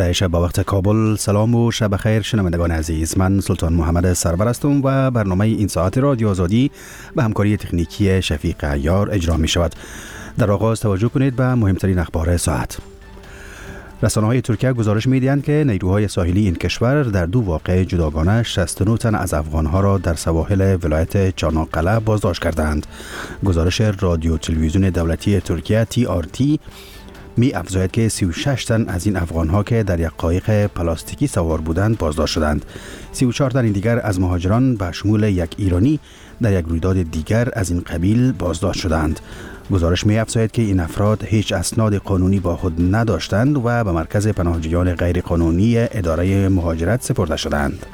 در شب با وقت کابل. سلام و شب خیر شنوندگان عزیز، من سلطان محمد سرور هستم و برنامه این ساعت رادیو آزادی به همکاری تکنیکی شفیق عیار اجرا می شود. در آغاز توجه کنید به مهمترین اخبار ساعت. رسانه‌های ترکیه گزارش می‌دهند که نیروهای ساحلی این کشور در دو واقعه جداگانه 69 تن از افغان‌ها را در سواحل ولایت چاناقله بازداشت کردند. گزارش رادیو تلویزیون دولتی ترکیه TRT می افزاید که 36 تن از این افغان‌ها که در یک قایق پلاستیکی سوار بودند بازداشت شدند. 34 تن دیگر از مهاجران به شمول یک ایرانی در یک رویداد دیگر از این قبیل بازداشت شدند. گزارش می افزاید که این افراد هیچ اسناد قانونی با خود نداشتند و به مرکز پناهجویان غیر قانونی اداره مهاجرت سپرده شدند.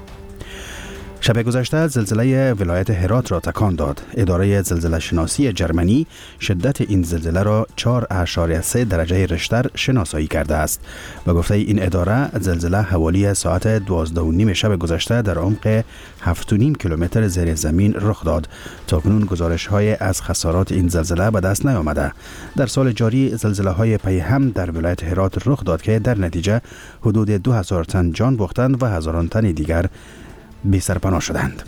شب گذشته زلزله ولایت هرات را تکان داد. اداره زلزله شناسی جرمنی شدت این زلزله را 4.3 درجه ریشتر شناسایی کرده است. به گفته این اداره زلزله حوالی ساعت 12:30 شب گذشته در عمق 7.5 کیلومتر زیر زمین رخ داد. تاکنون گزارش‌های از خسارات این زلزله به دست نیامده. در سال جاری زلزله‌های پی هم در ولایت هرات رخ داد که در نتیجه حدود 2000 تن جان باختند و هزاران تن دیگر بی سرپناه شدند.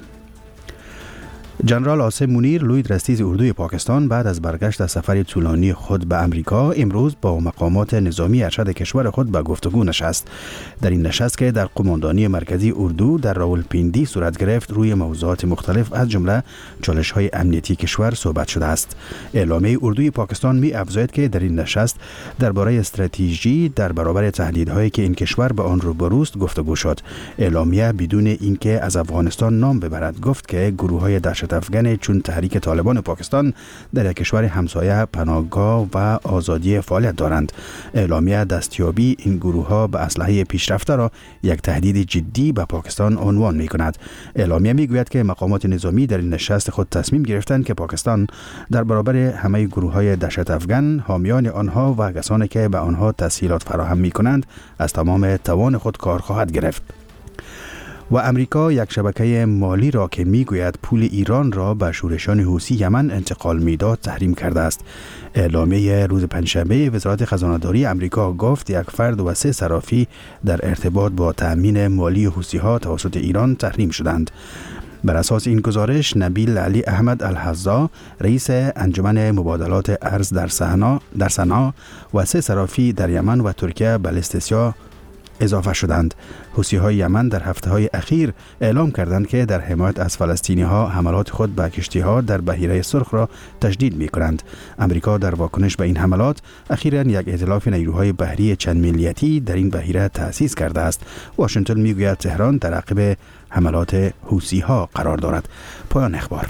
جنرال عاصم منیر لویدرستیز اردوی پاکستان بعد از برگشت از سفر طولانی خود به امریکا امروز با مقامات نظامی ارشد کشور خود به گفتگو نشست. در این نشست که در قماندانی مرکزی اردو در راولپیندی صورت گرفت روی موضوعات مختلف از جمله چالش‌های امنیتی کشور صحبت شده است. اعلامیه اردوی پاکستان می افزاید که در این نشست درباره استراتژی در برابر تهدیدهایی که این کشور به آن روبروست گفتگو شد. اعلامیه بدون اینکه از افغانستان نام ببرد گفت که گروه‌های دهشت افغان چون تحریک طالبان پاکستان در یک کشور همسایه پناهگاه و آزادی فعالیت دارند. اعلامیه دستیابی این گروه‌ها به اسلحه پیشرفته را یک تهدید جدی به پاکستان عنوان می‌کند. اعلامیه می‌گوید که مقامات نظامی در این نشست خود تصمیم گرفتند که پاکستان در برابر همه گروه‌های دهشت افغان، حامیان آنها و کسانی که به آنها تسهیلات فراهم می‌کنند از تمام توان خود کار خواهد گرفت. و امریکا یک شبکه مالی را که میگوید پول ایران را به شورشان حوثی یمن انتقال میداد تحریم کرده است. اعلامیه روز پنجشنبه وزارت خزانه‌داری امریکا گفت یک فرد و 3 صرافی در ارتباط با تأمین مالی حوثی‌ها توسط ایران تحریم شدند. بر اساس این گزارش نبیل علی احمد الحزا رئیس انجمن مبادلات ارز در صنعا و 3 صرافی در یمن و ترکیه به لیست سیاه اضافه شدند. حوثی‌های یمن در هفته‌های اخیر اعلام کردند که در حمایت از فلسطینی‌ها حملات خود به کشتی‌ها در بحیره سرخ را تجدید می‌کنند. امریکا در واکنش به این حملات اخیراً یک ائتلاف نیروهای بحری چند ملیتی در این بحیره تأسیس کرده است. واشنگتن می‌گوید تهران در عقب حملات حوثی‌ها قرار دارد. پایان اخبار.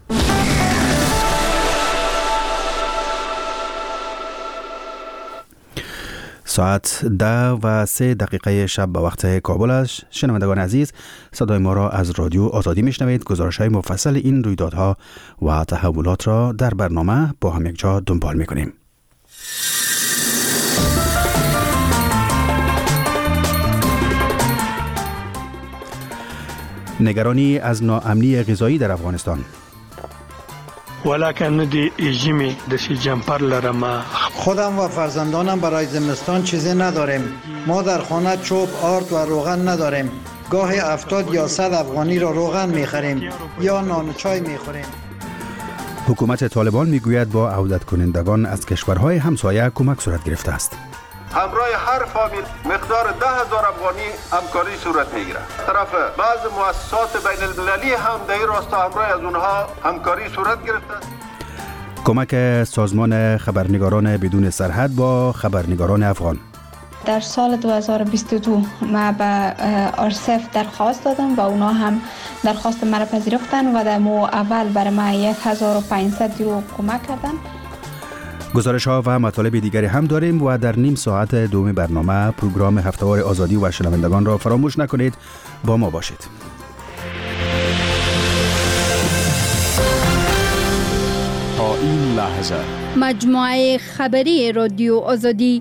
ساعت 10:03 شب به وقت کابل است. شنوندگان عزیز، صدای ما را از رادیو آزادی میشنوید. گزارش‌های مفصل این رویدادها و تحولات را در برنامه با هم یک جا دنبال می‌کنیم. نگرانی از ناامنی غذایی در افغانستان. ولکن دی ایجیمی دسی جمپر لرم. خودم و فرزندانم برای زمستان چیزی نداریم. ما در خانه چوب، آرد و روغن نداریم. گاهی 70 یا 100 افغانی را روغن میخریم یا نان و چای میخوریم. حکومت طالبان میگوید با عودت کنندگان از کشورهای همسایه کمک صورت گرفته است. همراه هر فامیل مقدار 10,000 افغانی همکاری صورت میگیره. طرف بعض مؤسسات بین المللی هم در این راستا همراه از اونها همکاری صورت گرفته. کمک سازمان خبرنگاران بدون سرحد با خبرنگاران افغان. در سال 2022 ما به آرسف درخواست دادم و اونا هم درخواست مرا پذیرفتن و در اول برای ما 1500 یورو کمک کردن. گزارش ها و مطالب دیگری هم داریم و در نیم ساعت دوم برنامه پروگرام هفته‌وار آزادی و شنوندگان را فراموش نکنید. با ما باشید. تا این لحظه مجموعه خبری رادیو آزادی.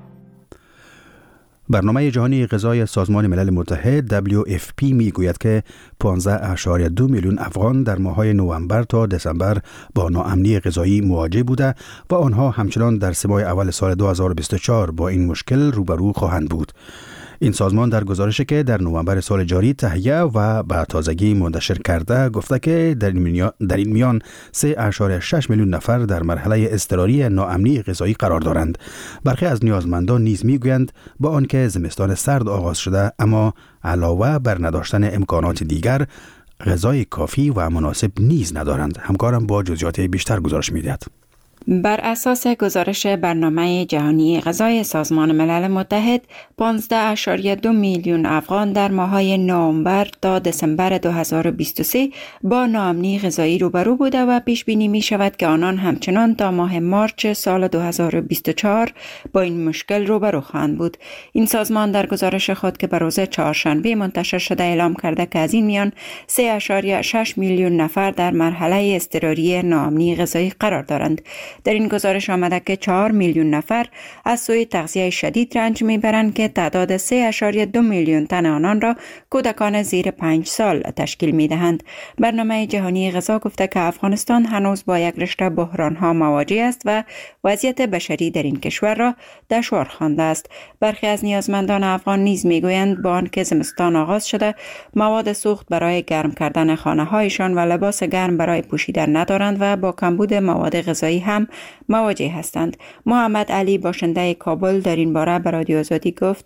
برنامه جهانی غذای سازمان ملل متحد WFP میگوید که 15.2 میلیون افغان در ماه‌های نوامبر تا دسامبر با ناامنی غذایی مواجه بوده و آنها همچنان در 3 ماه اول سال 2024 با این مشکل روبرو خواهند بود. این سازمان در گزارشی که در نوامبر سال جاری تهیه و به تازگی منتشر کرده گفته که در این میان 3.6 میلیون نفر در مرحله اضطراری ناامنی غذایی قرار دارند. برخی از نیازمندان نیز میگویند با آنکه زمستان سرد آغاز شده اما علاوه بر نداشتن امکانات دیگر غذای کافی و مناسب نیز ندارند. همکارم با جزئیات بیشتر گزارش می‌دهد. بر اساس گزارش برنامه جهانی غذای سازمان ملل متحد 15.2 میلیون افغان در ماه‌های نوامبر تا دسامبر 2023 با ناامنی غذایی روبرو بوده و پیش بینی می شود که آنان همچنان تا ماه مارچ سال 2024 با این مشکل روبرو خواهند بود. این سازمان در گزارش خود که به روز چهارشنبه منتشر شده اعلام کرده که از این میان 3.6 میلیون نفر در مرحله اضطراری ناامنی غذایی قرار دارند. در این گزارش آمده که 4 میلیون نفر از سوی تغذیه شدید رنج میبرند که تعداد 3.2 میلیون تن آنان را کودکان زیر 5 سال تشکیل میدهند. برنامه جهانی غذا گفته که افغانستان هنوز با یک رشته بحرانها مواجه است و وضعیت بشری در این کشور را دشوار خوانده است. برخی از نیازمندان افغان نیز میگویند با آنکه زمستان آغاز شده مواد سوخت برای گرم کردن خانه هایشان و لباس گرم برای پوشیدن ندارند و با کمبود مواد غذایی هم مواجه هستند. محمد علی باشنده کابل در این باره به رادیو آزادی گفت: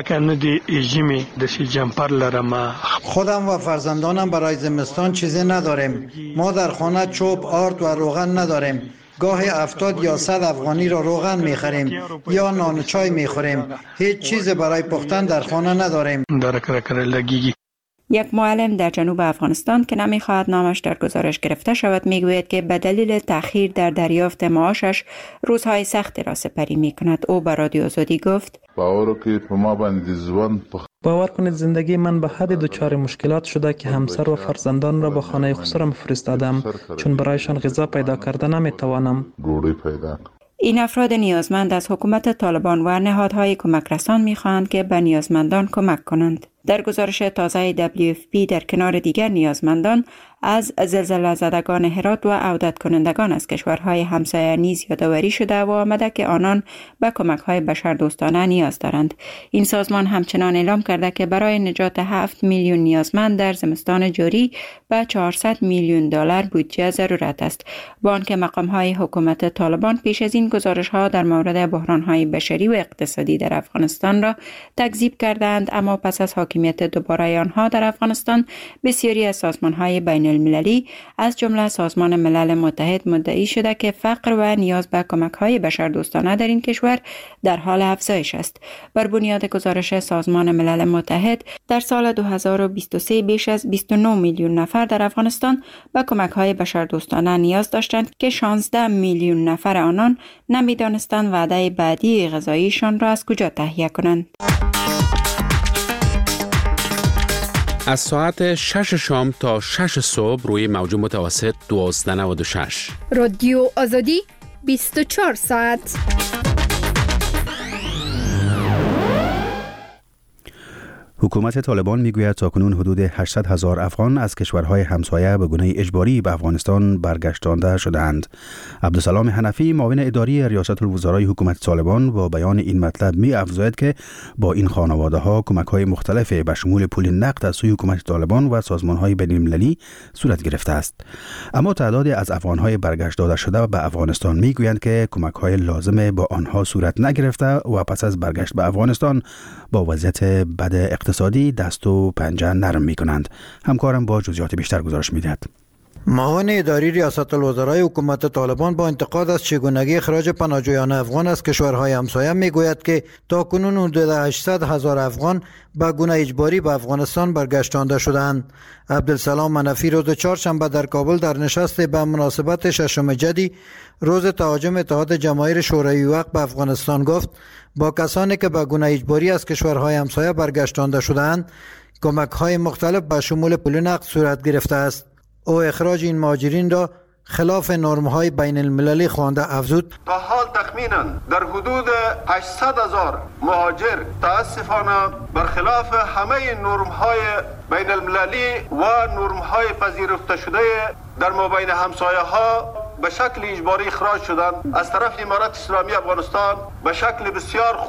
خودم و فرزندانم برای زمستان چیزی نداریم. ما در خانه چوب، آرد و روغن نداریم. گاهی 70 یا 100 افغانی را روغن میخریم یا نان و چای میخوریم. هیچ چیز برای پختن در خانه نداریم. یک معلم در جنوب افغانستان که نمیخواهد نامش در گزارش گرفته شود میگوید که به دلیل تأخیر در دریافت معاشش روزهای سختی را سپری میکند. او به رادیو آزادی گفت: باور کنید زندگی من به حد دچار مشکلات شده که همسر و فرزندان را به خانه خسرم فرستادم چون برایشان غذا پیدا کرده نمیتوانم. این افراد نیازمند از حکومت طالبان و نهادهای کمک رسان میخواهند که به نیازمندان کمک کنند. در گزارش تازه WFP در کنار دیگر نیازمندان از زلزله زدگان هرات و عودت کنندگان از کشورهای همسایه نیز یادآوری شده و آمده که آنان به کمک‌های بشردوستانه نیاز دارند. این سازمان همچنان اعلام کرده که برای نجات 7 میلیون نیازمند در زمستان جاری به 400 میلیون دلار بودجه ضرورت است. با آنکه مقام‌های حکومت طالبان پیش از این گزارش‌ها در مورد بحران‌های بشری و اقتصادی در افغانستان را تکذیب کردند، اما پس از حاکمیت دوباره آنها در افغانستان بسیاری از سازمان‌های بین المللی از جمله سازمان ملل متحد مدعی شده که فقر و نیاز به کمک‌های بشردوستانه در این کشور در حال افزایش است. بر بنیاد گزارش سازمان ملل متحد در سال 2023 بیش از 29 میلیون نفر در افغانستان به کمک‌های بشردوستانه نیاز داشتند که 16 میلیون نفر آنان نمی‌دانستند وعده بعدی غذاییشان را از کجا تهیه کنند. از ساعت 6 شام تا 6 صبح روی موج متوسط 1296 رادیو آزادی 24 ساعت. حکومت طالبان میگوید تاکنون حدود 800,000 افغان از کشورهای همسایه به گونه اجباری به افغانستان برگشتانده شدند. عبدالسلام حنفی معاون اداری ریاست الوزرای حکومت طالبان با بیان این مطلب می افزاید که با این خانواده ها کمک های مختلف به شمول پول نقد از سوی حکومت طالبان و سازمان های بین المللی صورت گرفته است. اما تعدادی از افغان های برگشت داده شده به افغانستان میگویند که کمک های لازم با آنها صورت نگرفته و پس از برگشت به افغانستان با وضعیت بد اقتصادی دست و پنجه نرم می کنند. همکارم با جزئیات بیشتر گزارش می دهد. معاون اداری ریاست الوزرای حکومت طالبان با انتقاد از چگونگی اخراج پناهجویان افغان از کشورهای همسایه میگوید که تاکنون حدود 800,000 افغان به گونه اجباری به افغانستان برگشتانده شدند. عبدالسلام منفی روز چهارشنبه در کابل در نشست به مناسبت ششم جدی روز تهاجم اتحاد جماهیر شوروی وقت به افغانستان گفت با کسانی که به گونه اجباری از کشورهای همسایه برگشتانده شدند کمک‌های مختلف به شمول پول نقد صورت گرفته است. او اخراج این مهاجرین را خلاف نرم‌های بین المللی خوانده افزود: تا حال تخمینا در حدود 800,000 مهاجر تاسفانه برخلاف همه نرم‌های بین المللی و نرم‌های پذیرفته شده در مابین همسایه‌ها به شکل اجباری اخراج شدند. از طرف امارت اسلامی افغانستان به شکل بسیار خوب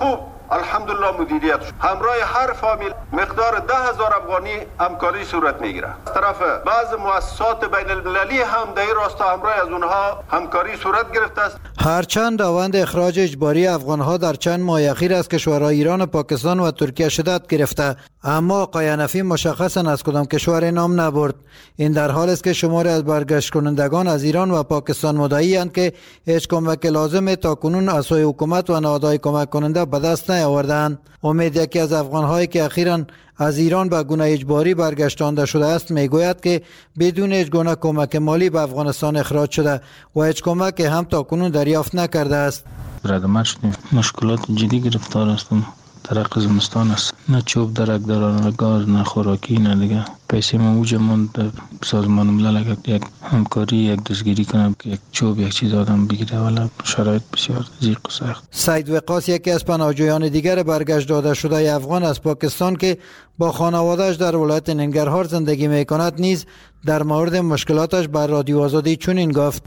الحمدلله مدیریت شد. همراه هر فامیل مقدار 10,000 افغانی همکاری صورت میگیره. از طرف بعض مؤسسات بین المللی هم در این راستا همراه از اونها همکاری صورت گرفته است. هرچند روند اخراج اجباری افغانها در چند ماه اخیر از کشورهای ایران، پاکستان و ترکیه شدت گرفته، اما آقای حنفی مشخصا از کدام کشور نام نبرد. این در حال است که شماری از برگشت کنندگان از ایران و پاکستان مدعی اند که هیچ کمک لازم تاکنون از سوی حکومت و نهادهای کمک کننده به دست نیاوردند. امید یکی از افغانهایی که اخیراً از ایران به گونه اجباری برگشتانده شده است میگوید که بدون هیچ گونه کمک مالی به افغانستان اخراج شده و هیچ کمک هم تاکنون دریافت نکرده است. برادر شدیم، مشکلات جدی گرفتار هستم. درک زمستان است، نه چوب درک دارن، نه گاز، نه خوراکی، نه دیگه پیسه ما اوج ماند. سازمان ملل یک همکاری، یک دستگیری کنم که یک چوب یک چیز آدم بگیره، ولی شرایط بسیار ضیق و سخت. سید وقاص یکی از پناهجویان دیگر برگشت داده شده افغان از پاکستان که با خانواده‌اش در ولایت ننگرهار زندگی میکند نیز در مورد مشکلاتش بر رادیو آزادی چنین گفت: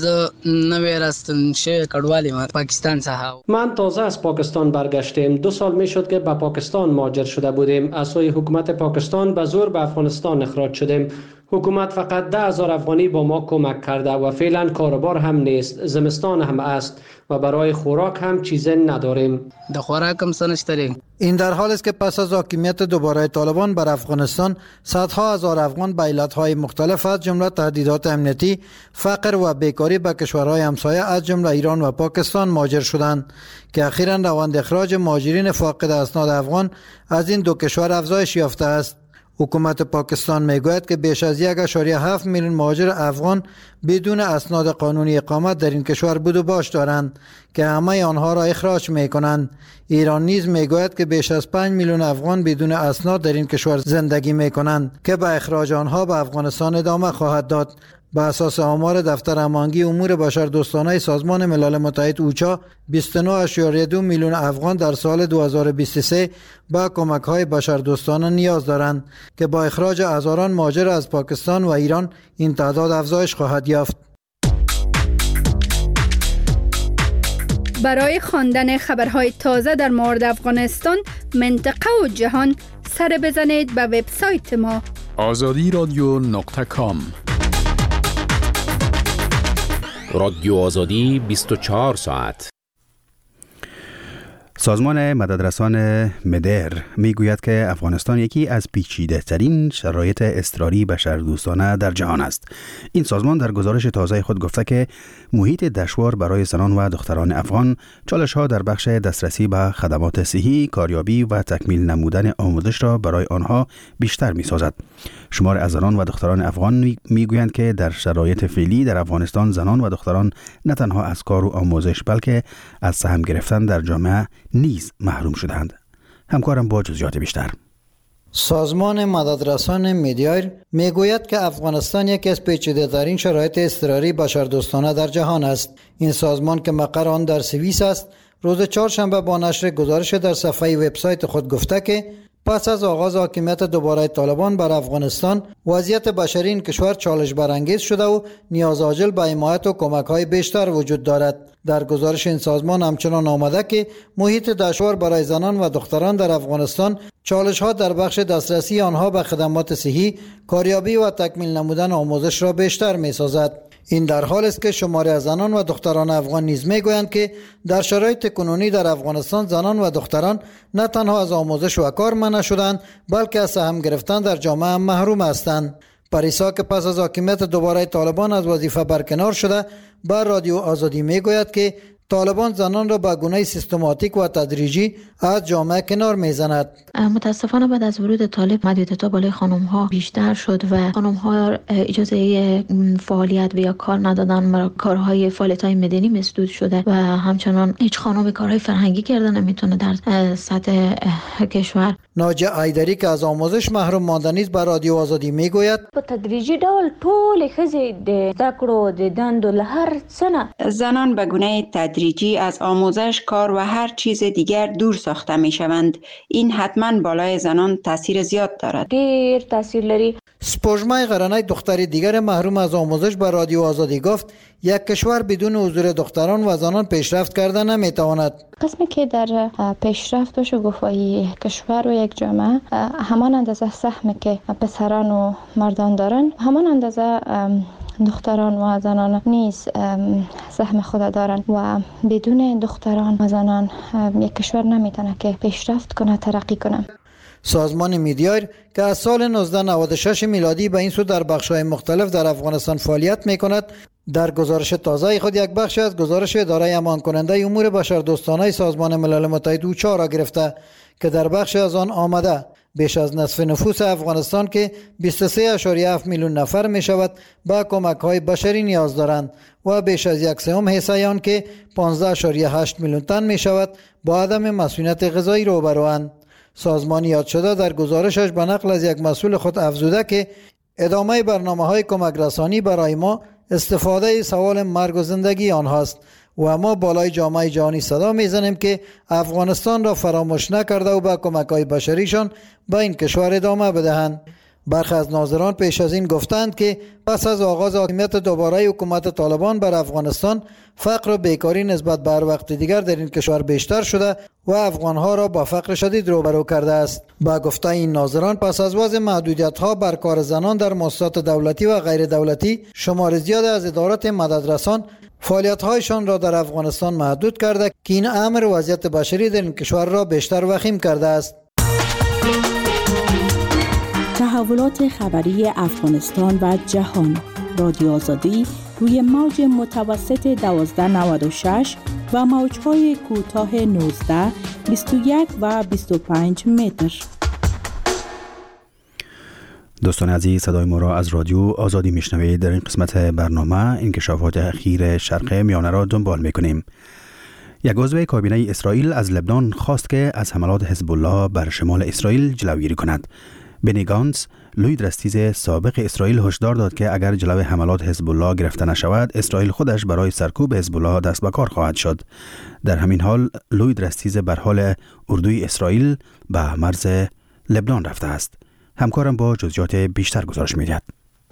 من تازه از پاکستان برگشتم. 2 سال می شد که به پاکستان مهاجر شده بودیم. از سوی حکومت پاکستان به زور به افغانستان اخراج شدیم. حکومت فقط 10,000 افغانی با ما کمک کرده و فعلا کاروبار هم نیست. زمستان هم است و برای خوراک هم چیزی نداریم. این در حال است که پس از حاکمیت دوباره طالبان بر افغانستان، صدها هزار افغان به علتهای مختلف از جمله تهدیدات امنیتی، فقر و بیکاری به کشورهای همسایه از جمله ایران و پاکستان مهاجر شدند که اخیراً روند اخراج مهاجرین فاقد اسناد افغان از این دو کشور افزایش یافته است. حکومت پاکستان میگوید که بیش از 1.7 میلیون مهاجر افغان بدون اسناد قانونی اقامت در این کشور بود و باش دارند که همه آنها را اخراج میکنند. ایران نیز میگوید که بیش از 5 میلیون افغان بدون اسناد در این کشور زندگی میکنند که به اخراج آنها به افغانستان ادامه خواهد داد. به اساس آمار دفتر هماهنگی امور بشردوستانه سازمان ملل متحد اوچا، 29.2 میلیون افغان در سال 2023 به کمک‌های بشردوستانه نیاز دارند که با اخراج هزاران مهاجر از پاکستان و ایران این تعداد افزایش خواهد یافت. برای خواندن خبرهای تازه در مورد افغانستان، منطقه و جهان، سر بزنید به وبسایت ما azadiradio.com. رادیو آزادی 24 ساعت. سازمان مددرسان مدر میگوید که افغانستان یکی از پیچیده ترین شرایط اضطراری بشردوستانه در جهان است. این سازمان در گزارش تازه خود گفته که محیط دشوار برای زنان و دختران افغان، چالش‌ها در بخش دسترسی به خدمات صحی، کاریابی و تکمیل نمودن آموزش را برای آنها بیشتر می‌سازد. شمار از زنان و دختران افغان میگویند که در شرایط فعلی در افغانستان زنان و دختران نه تنها از کار و آموزش بلکه از سهم گرفتن در جامعه نیز محروم شدند. همکارم با جزئیات بیشتر. سازمان مددرسان مدیر میگوید که افغانستان یکی از پیچیده‌ترین شرایط اضطراری بشردوستانه در جهان است. این سازمان که مقر آن در سوئیس است، روز چهارشنبه با نشر گزارش در صفحه وبسایت خود گفته که پس از آغاز حاکمیت دوباره طالبان بر افغانستان، وضعیت بشری این کشور چالش برانگیز شده و نیاز عاجل به حمایت و کمک‌های بیشتر وجود دارد. در گزارش این سازمان همچنان آمده که محیط دشوار برای زنان و دختران در افغانستان، چالش‌ها در بخش دسترسی آنها به خدمات صحی، کاریابی و تکمیل نمودن آموزش را بیشتر می‌سازد. این در حال است که شماری از زنان و دختران افغان نیز میگویند که در شرایط کنونی در افغانستان زنان و دختران نه تنها از آموزش و کار منع شدند بلکه از سهم گرفتن در جامعه هم محروم هستند. پریسا که پس از حاکمیت دوباره طالبان از وظیفه برکنار شده، بر رادیو آزادی میگوید که طالبان زنان را به گونه سیستماتیک و تدریجی از جامعه کنار میزند. متاسفانه بعد از ورود طالب محدودیت‌ها بالای خانم‌ها بیشتر شد و خانم‌ها اجازه فعالیت و یا کار ندادن، کارهای فعالیت‌های مدنی مسدود شده و همچنان هیچ خانم کارهای فرهنگی کردن نمیتونه در سطح کشور. ناجیه ایدری که از آموزش محروم مانده نیز بر رادیو آزادی میگوید په تدریجی ډول ټول ښځې د زده کړو د دندو له هر څه نه زنان به گونه تدریجی از آموزش، کار و هر چیز دیگر دور ساخته می شوند. این حتما بالای زنان تاثیر زیاد دارد. ډیر تاثیر لري. سپوږمۍ غرنی دختر دیگر محروم از آموزش به رادیو آزادی گفت یک کشور بدون حضور دختران و زنان پیشرفت کرده نمیتواند. قسمی که در پیشرفت باشه گفت یک کشور و یک جامعه همان اندازه سهمی که پسران و مردان دارن همان اندازه دختران و زنان نیز سهم خود دارن و بدون دختران و زنان یک کشور نمیتونه که پیشرفت کنه ترقی کنه. سازمان میدیایر که از سال 1996 میلادی به این سو در بخش‌های مختلف در افغانستان فعالیت میکند در گزارش تازه خود یک بخش از گزارش اداره امان کننده امور بشردوستانه سازمان ملل متحد اوچا را گرفته که در بخش از آن آمده بیش از نصف نفوس افغانستان که 23.7 میلیون نفر می شود با کمک های بشری نیاز دارند و بیش از 1/3 حصه آن که 15.8 میلیون تن می شود با عدم مسئولیت غذایی روبروند. سازمان یاد شده در گزارشش به نقل از یک مسئول خود افزوده که ادامه برنامه‌های کمک رسانی برای ما استفاده سوال مرگ و زندگی آنهاست و ما بالای جامعه جهانی صدا میزنیم که افغانستان را فراموش نکرده و با کمک‌های بشریشان به این کشور ادامه بدهند. برخی از ناظران پیش از این گفتند که پس از آغاز حاکمیت دوباره حکومت طالبان بر افغانستان فقر و بیکاری نسبت به هر وقت دیگر در این کشور بیشتر شده و افغانها را با فقر شدید روبرو کرده است. با گفته این ناظران پس از وضع محدودیت‌ها بر کار زنان در مؤسسات دولتی و غیر دولتی شمار زیاد از ادارات مددرسان فعالیت‌هایشان را در افغانستان محدود کرده که این امر وضعیت بشری در این کشور را بیشتر وخیم کرده است. تحولات خبری افغانستان و جهان رادیو آزادی روی موج متوسط 1296 و موج‌های کوتاه 19 21 و 25 متر. دوستان عزیز، صدای ما را از رادیو آزادی میشنوید. در این قسمت برنامه انکشافات اخیر شرق میانه را دنبال میکنیم. یک عضو کابینه اسرائیل از لبنان خواست که از حملات حزب الله بر شمال اسرائیل جلوگیری کند. بنی گانتز، لوید رستیز سابق اسرائیل، هشدار داد که اگر جلوی حملات حزب الله گرفته نشود، اسرائیل خودش برای سرکوب حزب الله دست به کار خواهد شد. در همین حال لوید رستیز بر حال اردوی اسرائیل به مرز لبنان رفته است. همکارم با جزئیات بیشتر گزارش می‌دهد.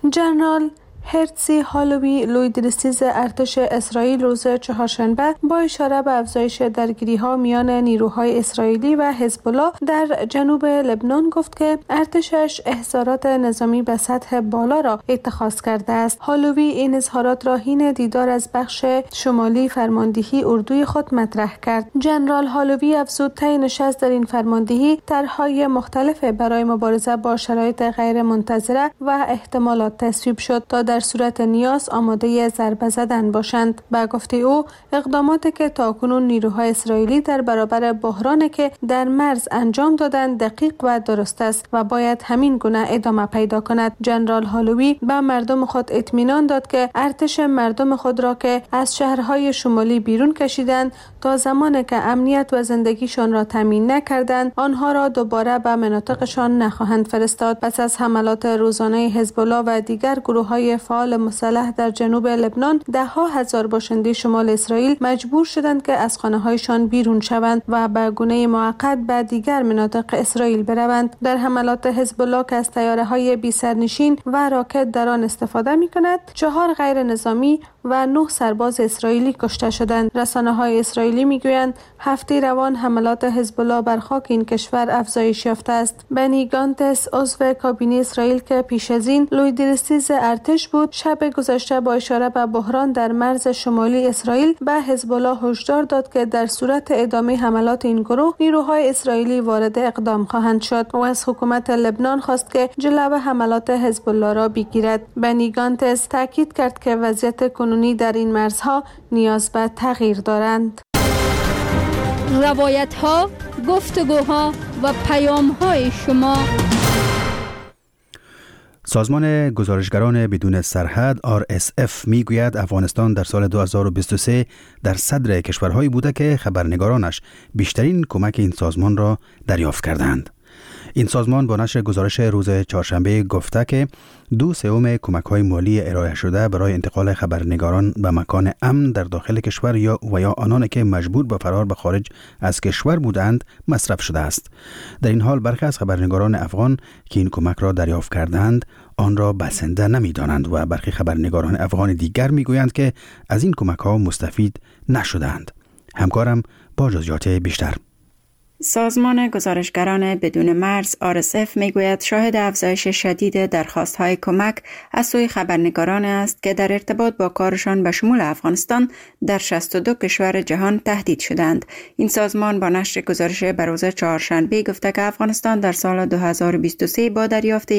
جنرال هرتزی هالوی، لوید رستیز ارتش اسرائیل، روز چهارشنبه با اشاره به افزایش درگیری‌ها میان نیروهای اسرائیلی و حزب الله در جنوب لبنان گفت که ارتشش احضارات نظامی به سطح بالا را اتخاذ کرده است. هالوی این اظهارات را حین دیدار از بخش شمالی فرماندهی اردوی خود مطرح کرد. جنرال هالوی افزود طی نشست در این فرماندهی طرح‌های مختلف برای مبارزه با شرایط غیر منتظره و احتمالات تصویب شد تا در صورت نیاز آماده ضربه زدن باشند. به گفته او اقداماتی که تاکنون نیروهای اسرائیلی در برابر بحرانی که در مرز انجام دادند دقیق و درست است و باید همین گونه ادامه پیدا کند. جنرال هالوی به مردم خود اطمینان داد که ارتش مردم خود را که از شهرهای شمالی بیرون کشیدند تا زمانی که امنیت و زندگیشان را تامین نکردند آنها را دوباره به مناطقشان نخواهند فرستاد. پس از حملات روزانه حزب الله و دیگر گروه‌های فعال مسلح در جنوب لبنان، ده‌ها هزار باشنده شمال اسرائیل مجبور شدند که از خانه‌هایشان بیرون شوند و به گونه موقت به دیگر مناطق اسرائیل بروند. در حملات حزب الله که از طیاره‌های بی سرنشین و راکت در آن استفاده می‌کند، 4 غیر نظامی و 9 سرباز اسرائیلی کشته شدند. رسانه‌های اسرائیلی می‌گویند هفته روان حملات حزب الله بر خاک این کشور افزایش یافته است. بنی گانتس، عضو کابینه اسرائیل که پیش از این لوید رستیز ارتش بود، شب گذشته با اشاره به بحران در مرز شمالی اسرائیل به حزب الله هشدار داد که در صورت ادامه حملات این گروه نیروهای اسرائیلی وارد اقدام خواهند شد و از حکومت لبنان خواست که جلو حملات حزب الله را بگیرد. بنی گانتس تاکید کرد که وضعیت کنونی در این مرزها نیاز به تغییر دارند. روایت‌ها، گفتگوها و پیام‌های شما. سازمان گزارشگران بدون سرحد RSF میگوید افغانستان در سال 2023 در صدر کشورهایی بوده که خبرنگارانش بیشترین کمک این سازمان را دریافت کردند. این سازمان با نشر گزارش روز چهارشنبه گفته که 2/3 کمک‌های مالی ارائه شده برای انتقال خبرنگاران به مکان امن در داخل کشور یا آنانی که مجبور به فرار به خارج از کشور بودند مصرف شده است. در این حال برخی از خبرنگاران افغان که این کمک را دریافت کردند آن را بسنده نمی‌دانند و برخی خبرنگاران افغان دیگر می‌گویند که از این کمک‌ها مستفید نشدند. همکارم با جزئیات بیشتر. سازمان گزارشگران بدون مرز RSF میگوید شاهد افزایش شدید درخواست‌های کمک از سوی خبرنگاران است که در ارتباط با کارشان به شمول افغانستان در 62 کشور جهان تهدید شدند. این سازمان با نشر گزارش به روز چهارشنبه گفته که افغانستان در سال 2023 با دریافت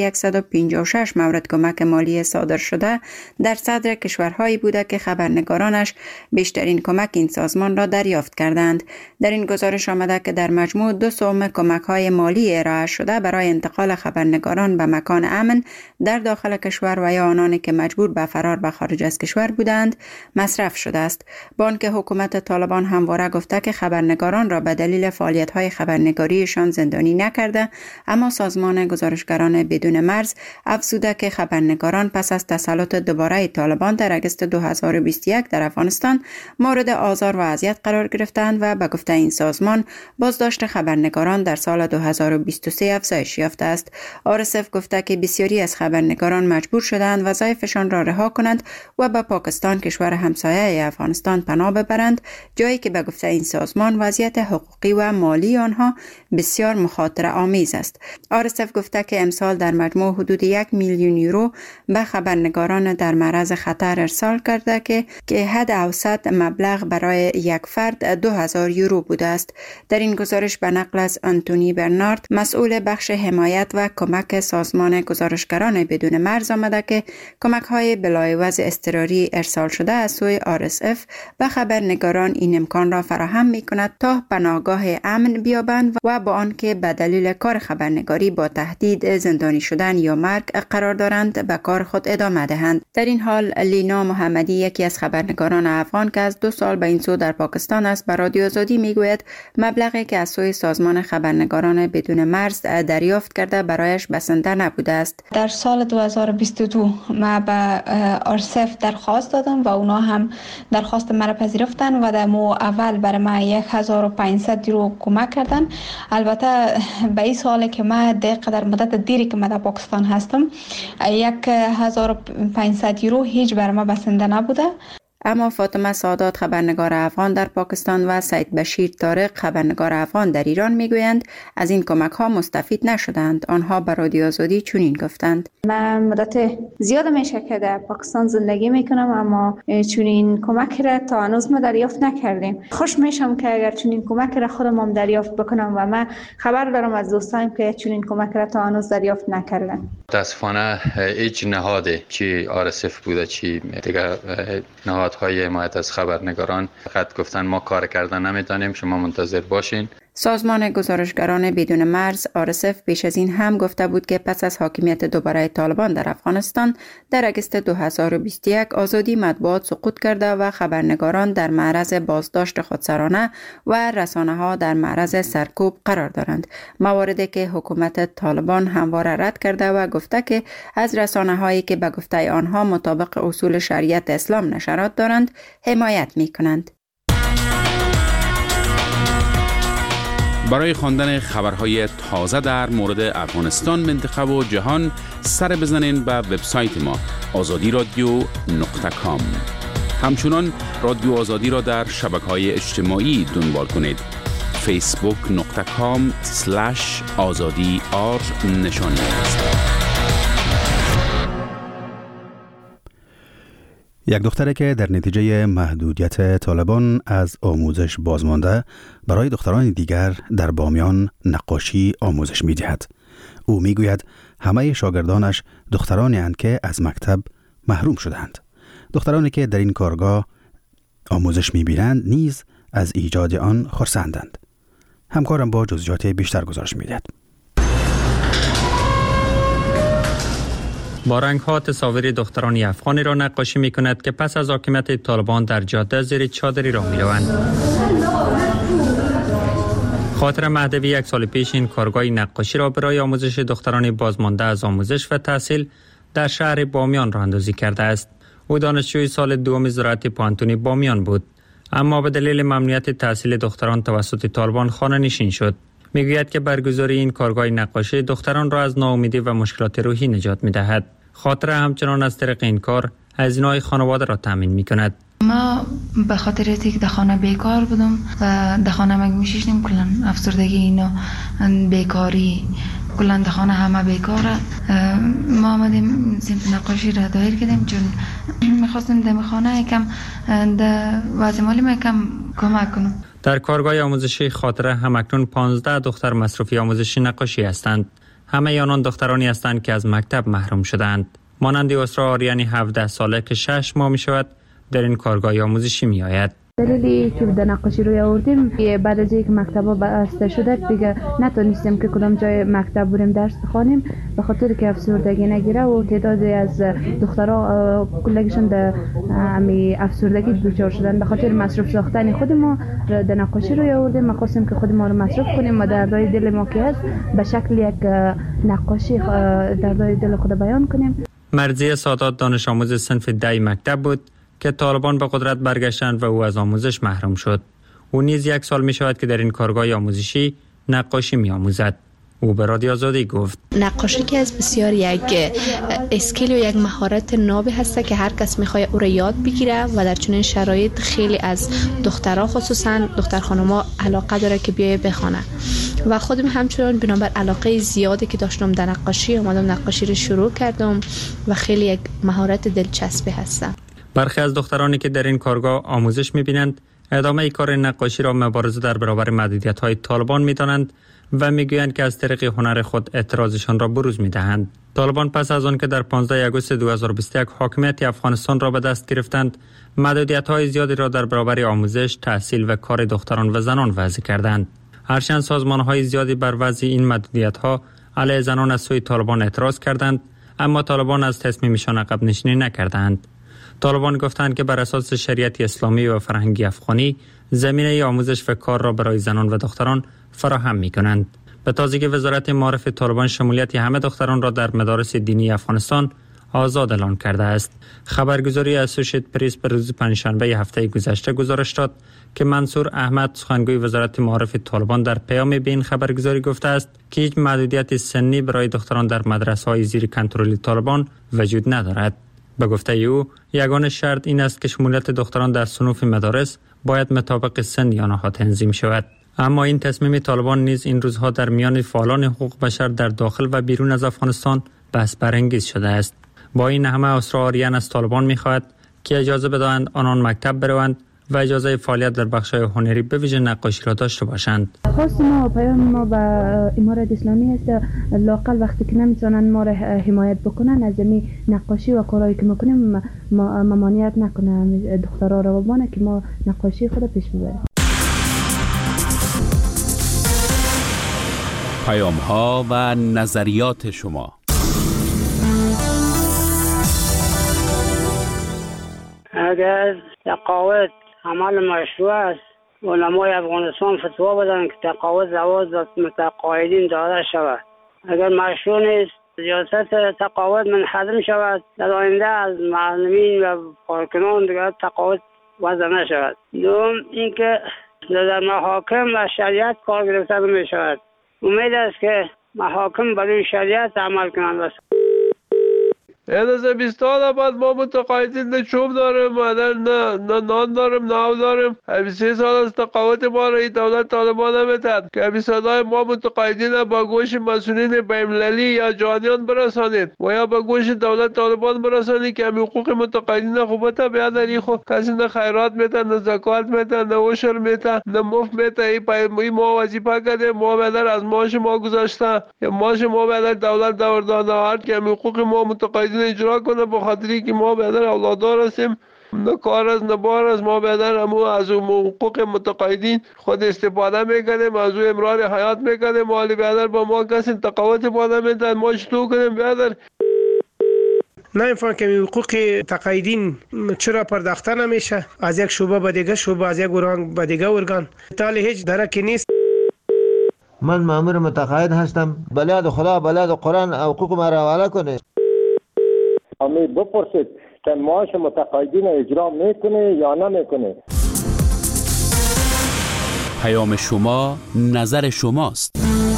156 مورد کمک مالی صادر شده در صدر کشورهایی بوده که خبرنگارانش بیشترین کمک این سازمان را دریافت کردند. در این گزارش آمده که در مجموع 2/3 کمک‌های مالی ارائه شده برای انتقال خبرنگاران به مکان امن در داخل کشور و یا آنانی که مجبور به فرار به خارج از کشور بودند مصرف شده است. با آنکه حکومت طالبان همواره گفته که خبرنگاران را به دلیل فعالیت‌های خبرنگاریشان زندانی نکرده، اما سازمان گزارشگران بدون مرز افزوده که خبرنگاران پس از تسلط دوباره طالبان در اگست 2021 در افغانستان مورد آزار و اذیت قرار گرفتند و به گفته این سازمان بازداشت خبرنگاران در سال 2023 افزایش یافته است. RSF گفته که بسیاری از خبرنگاران مجبور شدند وظایفشان را رها کنند و به پاکستان کشور همسایه افغانستان پناه ببرند، جایی که به گفته این سازمان وضعیت حقوقی و مالی آنها بسیار مخاطره آمیز است. RSF گفته که امسال در مجموع حدود 1 میلیون یورو به خبرنگاران در معرض خطر ارسال کرده که حد اوسط مبلغ برای یک فرد 2000 یورو بوده است. در این گزارش به نقل از آنتونی برنارد مسئول بخش حمایت و کمک سازمان گزارشگران بدون مرز آمده که کمک‌های بلایوز اضطراری ارسال شده از سوی RSF به خبرنگاران این امکان را فراهم می‌کند تا پناهگاه امن بیابند و با آنکه به دلیل کار خبرنگاری با تهدید زندانی شدن یا مرگ قرار دارند به کار خود ادامه دهند. در این حال لینا محمدی یکی از خبرنگاران افغان که از 2 سال به این سو در پاکستان است به رادیو آزادی میگوید مبلغی که از سوی سازمان خبرنگاران بدون مرز دریافت کرده برایش بسنده نبوده است. در سال 2022 ما به RSF درخواست دادم و اونا هم درخواست مرا پذیرفتن و در اول برای ما 1500 یورو کمک کردن. البته به این سال که ما در مدت دیری که ما در پاکستان هستم 1500 یورو هیچ برای ما بسنده نبوده. اما فاطمه سادات خبرنگار افغان در پاکستان و سید بشیر طارق خبرنگار افغان در ایران میگویند از این کمک ها مستفید نشدند. آنها به رادیو آزادی چنین گفتند: من مدت زیاد میشه که در پاکستان زندگی میکنم اما چنین کمک را تا هنوز ما دریافت نکردیم. خوش میشم که اگر چنین کمک را خودم هم دریافت بکنم و من خبر دارم از دوستانم که چنین کمک را تا هنوز دریافت نکردن. متاسفانه هیچ نهاده چی RSF بوده چی دیگه نهادهای حمایت از خبرنگاران فقط گفتن ما کار کردن نمیتونیم، شما منتظر باشین. سازمان گزارشگران بدون مرز RSF پیش از این هم گفته بود که پس از حاکمیت دوباره طالبان در افغانستان در اگست 2021 آزادی مطبوعات سقوط کرده و خبرنگاران در معرض بازداشت خودسرانه و رسانه‌ها در معرض سرکوب قرار دارند. مواردی که حکومت طالبان همواره رد کرده و گفته که از رسانه‌هایی که به گفته آنها مطابق اصول شریعت اسلام نشرات دارند حمایت می‌کنند. برای خواندن خبرهای تازه در مورد افغانستان، منطقه و جهان سر بزنین به وبسایت ما azadi.radio.com. همچنان رادیو آزادی را در شبکه‌های اجتماعی دنبال کنید. facebook.com/azadi_r نشانی است. یک دختری که در نتیجه محدودیت طالبان از آموزش بازمانده برای دختران دیگر در بامیان نقاشی آموزش می دهد. او می گوید همه شاگردانش دخترانی اند که از مکتب محروم شدند. دخترانی که در این کارگاه آموزش می بینند نیز از ایجاد آن خرسندند. همکارم با جزئیات بیشتر گزارش می دهد. با رنگ‌ها تصاویر دختران افغانی را نقاشی می‌کند که پس از حاکمیت طالبان در جاده زیر چادری راه می‌روند. خاطر مهدوی یک سال پیش این کارگاه نقاشی را برای آموزش دختران بازمانده از آموزش و تحصیل در شهر بامیان راه اندازی کرده است. او دانشجوی سال دوم زراعت پانتونی بامیان بود، اما به دلیل ممنوعیت تحصیل دختران توسط طالبان خانه نشین شد. میگوید که برگزاری این کارگاه نقاشی دختران را از ناامیدی و مشکلات روحی نجات می‌دهد. خاطر همچنان از طریق این کار هزینه‌های خانواده را تامین می‌کند. ما به خاطر اینکه در خانه بیکار بودم و در خانه مگه میشیدیم کلا افسردگی اینا بیکاری کلا در خانه همه بیکاره. ما آمدیم صنف نقاشی را دایر کردیم چون میخواستیم در خانه یکم در وضع مالی ما یکم کمک کنم. در کارگاه آموزشی خاطره همکنون 15 دختر مصروفی آموزشی نقاشی هستند. همه آنان دخترانی هستند که از مکتب محروم شدند. مانند اسرا آریانی 17 ساله که 6 ماه می شود در این کارگاه آموزشی می آید. دلیلی که در نقاشی روی آوردیم بعد از اینکه مکتب‌ها بسته شده دیگه نتونستیم که کدام جای مکتب بریم درس بخوانیم به خاطر که افسردگی نگیره و تعدادی از دخترها کلگشون در افسردگی دچار شدن. به خاطر مصروف ساختن خود ما در نقاشی روی آوردیم. ما خواستیم که خود ما رو مصروف کنیم و دردهای دل ما که هست به شکل یک نقاشی دردهای دل خود بیان کنیم. مرضیه سادات دانش آموز صنف 10 مکتب بود که طالبان به قدرت برگشتند و او از آموزش محروم شد. او نیز 1 سال می شود که در این کارگاه آموزشی نقاشی می آموزد. او به رادیو آزادی گفت نقاشی که از بسیار یک اسکیل و یک مهارت نابی هست که هر کس میخواد او را یاد بگیره و در چنین شرایط خیلی از دخترها خصوصا دختر خانم‌ها علاقه داره که بیای بخونه و خودم همچنان بنابر علاقه زیادی که داشتم در نقاشی اومدم نقاشی رو شروع کردم و خیلی یک مهارت دلچسبی هست. برخی از دخترانی که در این کارگاه آموزش می‌بینند ادامه کار نقاشی را مبارزه در برابر محدودیت‌های طالبان می‌دانند و می‌گویند که از طریق هنر خود اعتراضشان را بروز می‌دهند. طالبان پس از آن که در 15 آگوست 2021 حاکمیت افغانستان را به دست گرفتند، محدودیت‌های زیادی را در برابر آموزش، تحصیل و کار دختران و زنان وضع کردند. هرچند سازمان‌های زیادی بر وضع این محدودیت‌ها علیه زنان از سوی طالبان اعتراض کردند، اما طالبان از تصمیمشان عقب نشینی نکردند. طالبان گفتند که بر اساس شریعت اسلامی و فرهنگی افغانی زمینه آموزش و کار را برای زنان و دختران فراهم می‌کنند. به تازگی وزارت معارف طالبان شمولیت همه دختران را در مدارس دینی افغانستان آزاد اعلام کرده است. خبرگزاری اسوشییت پریس به روز پنجشنبه هفته گذشته گزارش داد که منصور احمد سخنگوی وزارت معارف طالبان در پیام به این خبرگزاری گفته است که هیچ محدودیت سنی برای دختران در مدرسه‌های زیر کنترل طالبان وجود ندارد. به گفته او یگانه شرط این است که شمولیت دختران در صنوف مدارس باید مطابق سن آنها تنظیم شود. اما این تصمیم طالبان نیز این روزها در میان فعالان حقوق بشر در داخل و بیرون از افغانستان بحث برانگیز شده است. با این همه اسرا آریان از طالبان می‌خواهد که اجازه بدهند آنان مکتب بروند و اجازه فعالیت در بخش‌های هنری به ویژه نقاشی را داشته باشند. خواست ما و پیام ما به امارت اسلامی است لاقل وقتی که نمیتونن ما را حمایت بکنن از این نقاشی و کارهایی که میکنیم ممانعت نکنن دخترها را و ما که ما نقاشی خود پیش ببریم. پیام‌ها و نظریات شما. اگر تقاعد عمل مشروع است علمای افغانستان فتوا بدن که تقاعد زواج متقاعدین داده شود. اگر مشروع نیست ریاست تقاعد منحدم شود در آینده از معلمین و کارکنان دیگر تقاعد وضع نشود. دوم اینکه در محاکم و شریعت کار گرفته نمی شود. امید است که محاکم برای شریعت عمل کنند. از 20 سال بعد ما متقاعدین نه چوب داریم نه نان داریم نه آب داریم. 23 سال از تقاعد ما را این دولت طالبان نمیتد که صدای ما متقاعدین با گوش مسئولین بین‌المللی یا جهانیان برسانید و یا با گوش دولت طالبان برسانید که حقوق متقاعدین خوبت بیاد در خود کسی نه خیرات میتن نه زکات میتن نه عشر میتن نه مفت میتن. این ما وظیفه کردیم ما بدر از معاش ما گذاشته یا معاش ما بدر دولت داده هر که حقوق ما متقاعدین اجرا کنه به خاطری که ما بدر اولادار هستیم نه کار از نه بار از ما بدر اما از حقوق متقاعدین خود استفاده میکنیم از او امرار حیات میکنیم مالی بدر با ما کسی تقاوت باده میدن ما چطور کنیم بدر نمیفهم که حقوق تقاعدین چرا پرداخته نمیشه از یک شعبه به دیگه شعبه از یک ارگان به دیگه ارگان تالی هیچ درکی نیست. من مأمور متقاعد هستم. بلاد خدا، بلاد قرآن حقوق ما را حواله کنه. امی بپرسید که معاش متقاعدین اجرا میکنه یا نمیکنه. پیام شما، نظر شماست.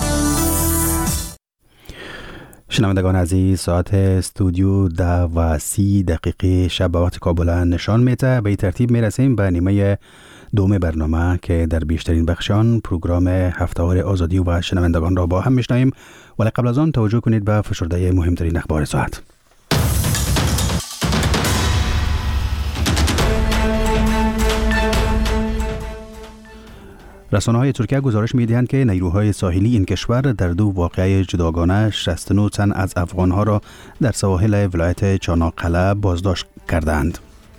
شنوندگان عزیز، ساعت استودیو 10:30 شب به وقت کابل نشان میده. به این ترتیب میرسیم به نیمه دوم برنامه که در بیشترین بخشان پروگرام هفته‌وار آزادی و شنوندگان را با هم میشنویم. ولی قبل از آن توجه کنید به فشرده مهمترین اخبار ساعت. رسانه‌های ترکیه گزارش می‌دهند که نیروهای ساحلی این کشور در دو واقعه جداگانه 69 تن از افغان‌ها را در سواحل ولایت چاناقله بازداشت کردند.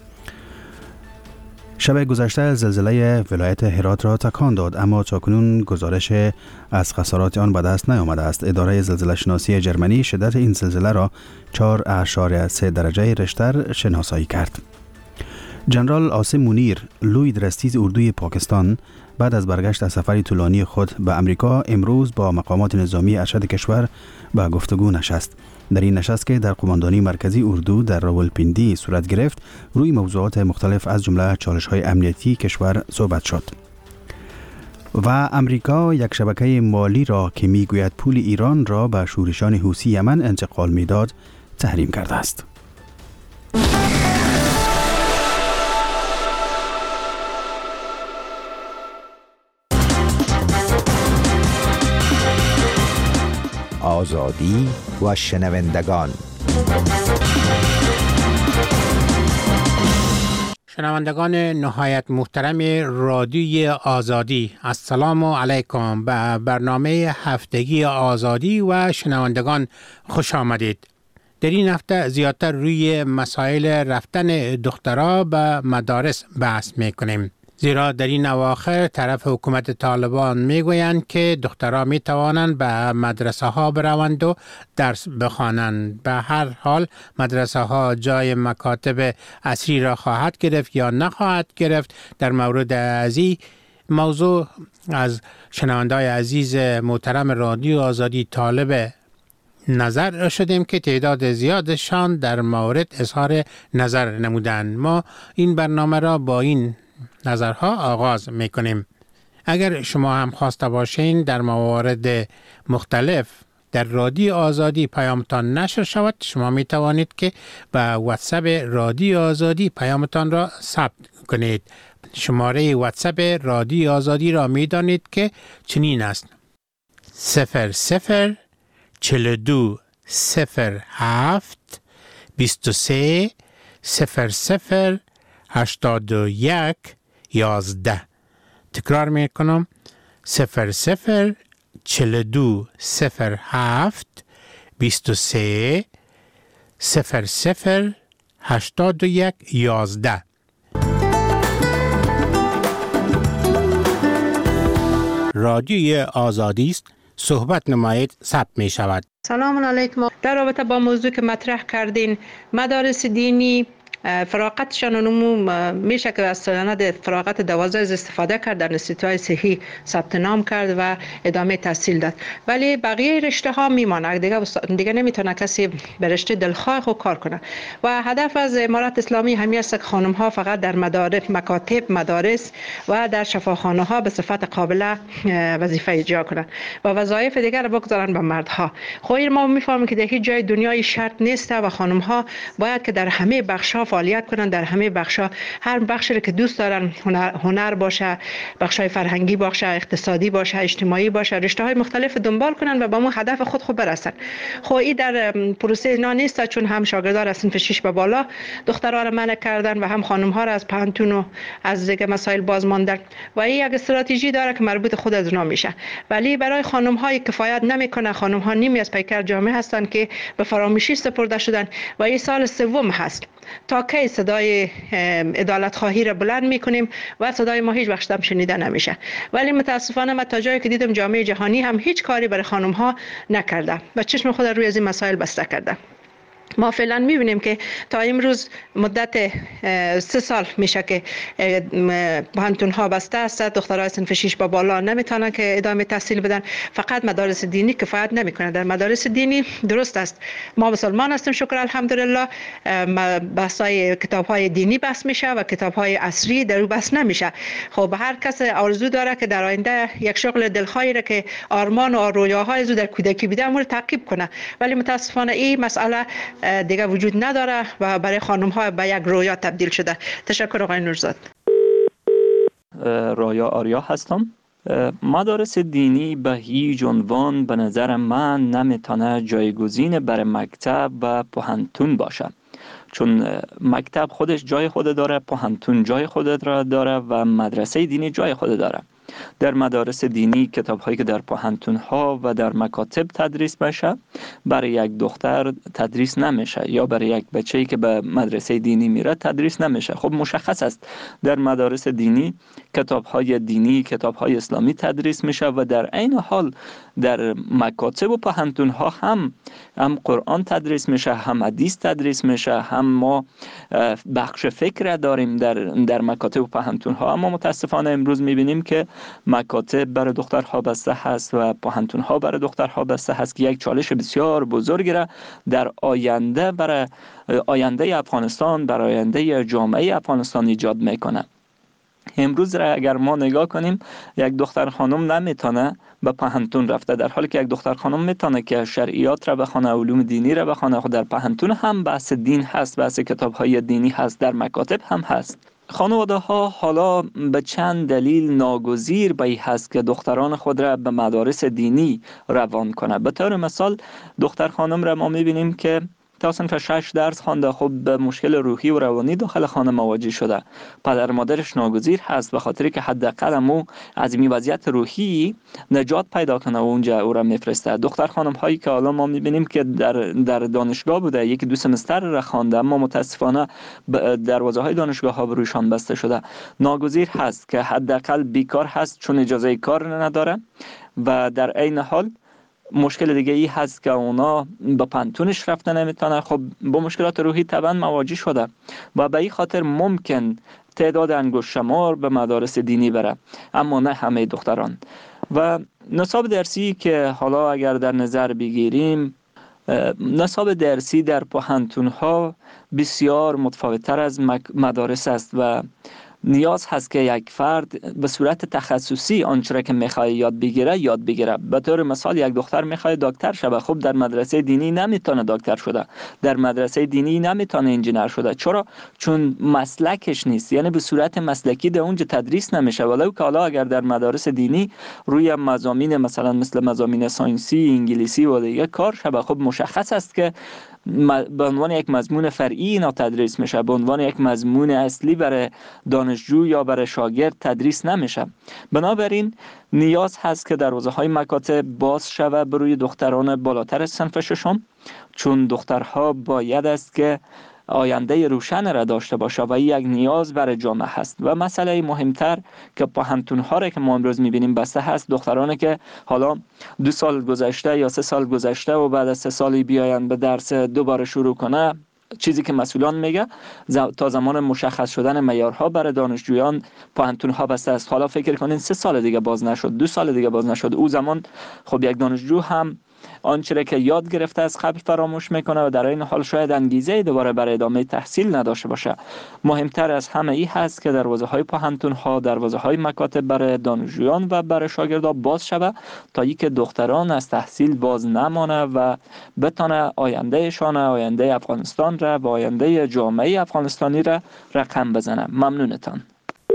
شب گذشته زلزله ولایت هرات را تکان داد، اما تاکنون گزارش از خسارات آن به دست نیامده است. اداره زلزله شناسی جرمنی شدت این زلزله را 4.3 درجه ریشتر شناسایی کرد. جنرال عاصم منیر، لوی درستیز اردوی پاکستان، بعد از برگشت از سفری طولانی خود به امریکا امروز با مقامات نظامی ارشد کشور به گفتگو نشست. در این نشست که در قماندانی مرکزی اردو در راولپیندی صورت گرفت، روی موضوعات مختلف از جمله چالش‌های امنیتی کشور صحبت شد. و امریکا یک شبکه مالی را که میگوید پول ایران را به شورشان حوثی یمن انتقال میداد تحریم کرده است. آزادی و شنوندگان. شنوندگان نهایت محترم رادیوی آزادی، السلام علیکم. به برنامه هفتگی آزادی و شنوندگان خوش آمدید. در این هفته زیادتر روی مسائل رفتن دخترها به مدارس بحث میکنیم، زیرا در این اواخر طرف حکومت طالبان میگویند که دخترها میتوانند به مدرسه ها بروند و درس بخوانند. به هر حال مدرسه ها جای مکاتب عصری را خواهد گرفت یا نخواهد گرفت. در مورد از این موضوع از شنونده‌های عزیز محترم رادیو آزادی طالب نظر شدیم که تعداد زیادشان در مورد اظهار نظر نمودند. ما این برنامه را با این نظرها آغاز میکنیم. اگر شما هم خواسته باشین در موارد مختلف در رادیو آزادی پیامتان نشر شود، شما می توانید که به واتساپ رادیو آزادی پیامتان را ثبت کنید. شماره واتساپ رادیو آزادی را می دانید که چنین است: 00 42 07 23 00 81 11. تکرار می کنم: 00 42 07 23 00 81 11. رادیوی آزادی است، صحبت نمایید، ثبت می شود. سلام علیکم. در رابطه با موضوع که مطرح کردین، مدارس دینی فراغتشان نمو میشه که از سند فراغت 12 استفاده کرد، در انستیتوهای صحی ثبت نام کرد و ادامه تحصیل داد، ولی بقیه رشته ها میمانه. دیگه نمیتونه کسی به رشته دلخواه خود کار کنه و هدف از امارت اسلامی همین است که خانم ها فقط در مدارس، مکاتب، مدارس و در شفاخانه ها به صفت قابل وظیفه اجرا کنند و وظایف دیگر را بگذارن به مردها. خب ما میفهمیم که در هیچ جای دنیای شرط نیست و خانم ها باید که در همه بخش ها فعالیت کنن، در همه بخشا، هر بخشی که دوست دارن، هنر باشه، بخشای فرهنگی باشه، اقتصادی باشه، اجتماعی باشه، رشته های مختلف دنبال کنن و به اون هدف خود برسن. خب این در پروسه اینا نیست، چون هم شاگردان از صنف 6 به بالا دخترها را منع کردن و هم خانم ها را از پانتون و از دیگه مسائل باز ماندن و این یک استراتژی داره که مربوط خود از اونا میشه، ولی برای خانم های کفایت نمیکنه. خانم ها نیمی از پیکر جامعه هستن که به فراموشی سپرده شدن و این سال سوم هست تا کی صدای عدالت خواهی را بلند میکنیم و صدای ما هیچ وقت هم شنیده نمیشه. ولی متاسفانه من تا جایی که دیدم جامعه جهانی هم هیچ کاری برای خانم ها نکرده و چشم خود روی از این مسائل بسته کرده. ما فعلا می‌بینیم که تا امروز مدت 3 سال میشه که پانتون‌ها بسته است، دخترای صنف 6 به بالا نمیتونن که ادامه تحصیل بدن. فقط مدارس دینی کفایت نمیکنه. در مدارس دینی درست است ما مسلمان هستیم، شکر الحمدلله، بحث‌های کتاب‌های دینی بحث میشه و کتاب‌های عصری در او بحث نمیشه. خب هر کس آرزو داره که در آینده یک شغل دلخواهی را که آرمان و رویاهای او در کودکی بوده اون تعقیب کنه، ولی متاسفانه این مسئله دیگه وجود نداره و برای خانم ها به یک رویا تبدیل شده. تشکر آقای نورزاد. رایا آریا هستم. مدارس دینی به هیچ عنوان به نظر من نمیتونه جایگزین برای مکتب و پوهنتون باشه، چون مکتب خودش جای خود داره، پوهنتون جای خود را داره و مدرسه دینی جای خود داره. در مدارس دینی کتاب هایی که در پوهنتون ها و در مکاتب تدریس میشه برای یک دختر تدریس نمیشه، یا برای یک بچه‌ای که به مدرسه دینی میره تدریس نمیشه. خب مشخص است در مدارس دینی کتاب های دینی، کتاب های اسلامی تدریس میشه و در عین حال در مکاتب و پوهنتون ها هم قرآن تدریس میشه، هم حدیث تدریس میشه، هم ما بخش فکر داریم در مکاتب و پوهنتون ها. اما متاسفانه امروز میبینیم که مکاتب برای دخترها بسته هست و پوهنتون ها برای دخترها بسته هست که یک چالش بسیار بزرگی را در آینده برای آینده افغانستان، برای آینده جامعه افغانستان ایجاد میکنه. امروز را اگر ما نگاه کنیم یک دختر خانم نمیتونه به پوهنتون رفته، در حالی که یک دختر خانم میتونه که شرعیات را بخونه، علوم دینی را بخونه. خود در پوهنتون هم بحث دین هست، بحث کتاب های دینی هست، در مکاتب هم هست. خانواده ها حالا به چند دلیل ناگزیر به این هست که دختران خود را به مدارس دینی روان کنه. به طور مثال دختر خانم را ما میبینیم که تا صنف 6 درس خوانده، خب به مشکل روحی و روانی داخل خانه مواجه شده. پدر مادرش ناگزیر هست به خاطری که حداقل مو از این وضعیت روحی نجات پیدا کنه و اونجا او را میفرسته. دختر خانم هایی که حالا ما میبینیم که در دانشگاه بوده، یکی دو سمستر را خوانده، اما متاسفانه دروازه های دانشگاه ها بروشان بسته شده. ناگزیر هست که حداقل بیکار هست چون اجازه کار نداره و در عین حال مشکل دیگه ای هست که اونا به پانتونش رفتن نمیتونه. خب با مشکلات روحی طبعا مواجه شده و به این خاطر ممکن تعداد انگشت شمار به مدارس دینی بره، اما نه همه دختران. و نصاب درسی که حالا اگر در نظر بگیریم، نصاب درسی در پوهنتون ها بسیار متفاوت‌تر از مدارس است و نیاز هست که یک فرد به صورت تخصصی آنچه را که میخواد یاد بگیره. به طور مثال یک دختر میخواد دکتر شه، خب در مدرسه دینی نمیتونه دکتر شده، در مدرسه دینی نمیتونه انجینر شده. چرا؟ چون مسلکش نیست، یعنی به صورت مسلکی در اونجا تدریس نمیشه. ولو که حالا اگر در مدارس دینی روی مضامین مثلا مثل مضامین ساینسی، انگلیسی و دیگه کار شه، خب مشخص است که به عنوان یک مضمون فرعی اینا تدریس میشه، به عنوان یک مضمون اصلی برای دانشجو یا برای شاگرد تدریس نمیشه. بنابراین نیاز هست که دروازه های مکاتب باز شود بروی دختران بالاتر صنف 6، چون دخترها باید است که آینده روشن را داشته باشه و یک نیاز برای جامعه هست. و مسئله مهمتر که پوهنتون ها را که ما امروز میبینیم بسته هست، دخترانی که حالا 2 سال گذشته یا 3 سال گذشته و بعد از 3 سالی بیاین به درس دوباره شروع کنه، چیزی که مسئولان میگه تا زمان مشخص شدن معیارها برای دانشجویان پوهنتون ها بسته است. حالا فکر کنین 3 سال دیگه باز نشد، 2 سال دیگه باز نشد، او زمان خب یک دانشجو هم آنچه که یاد گرفته از قبل فراموش میکنه و در این حال شاید انگیزه دوباره برای ادامه تحصیل نداشته باشه. مهمتر از همه ای هست که دروازه های پوهنتون ها، دروازه های مکاتب برای دانشجویان و برای شاگردان باز شود تا اینکه دختران از تحصیل باز نمانه و بتونه آیندهشان، آینده افغانستان را و آینده جامعه افغانستانی را رقم بزنه. ممنونتان.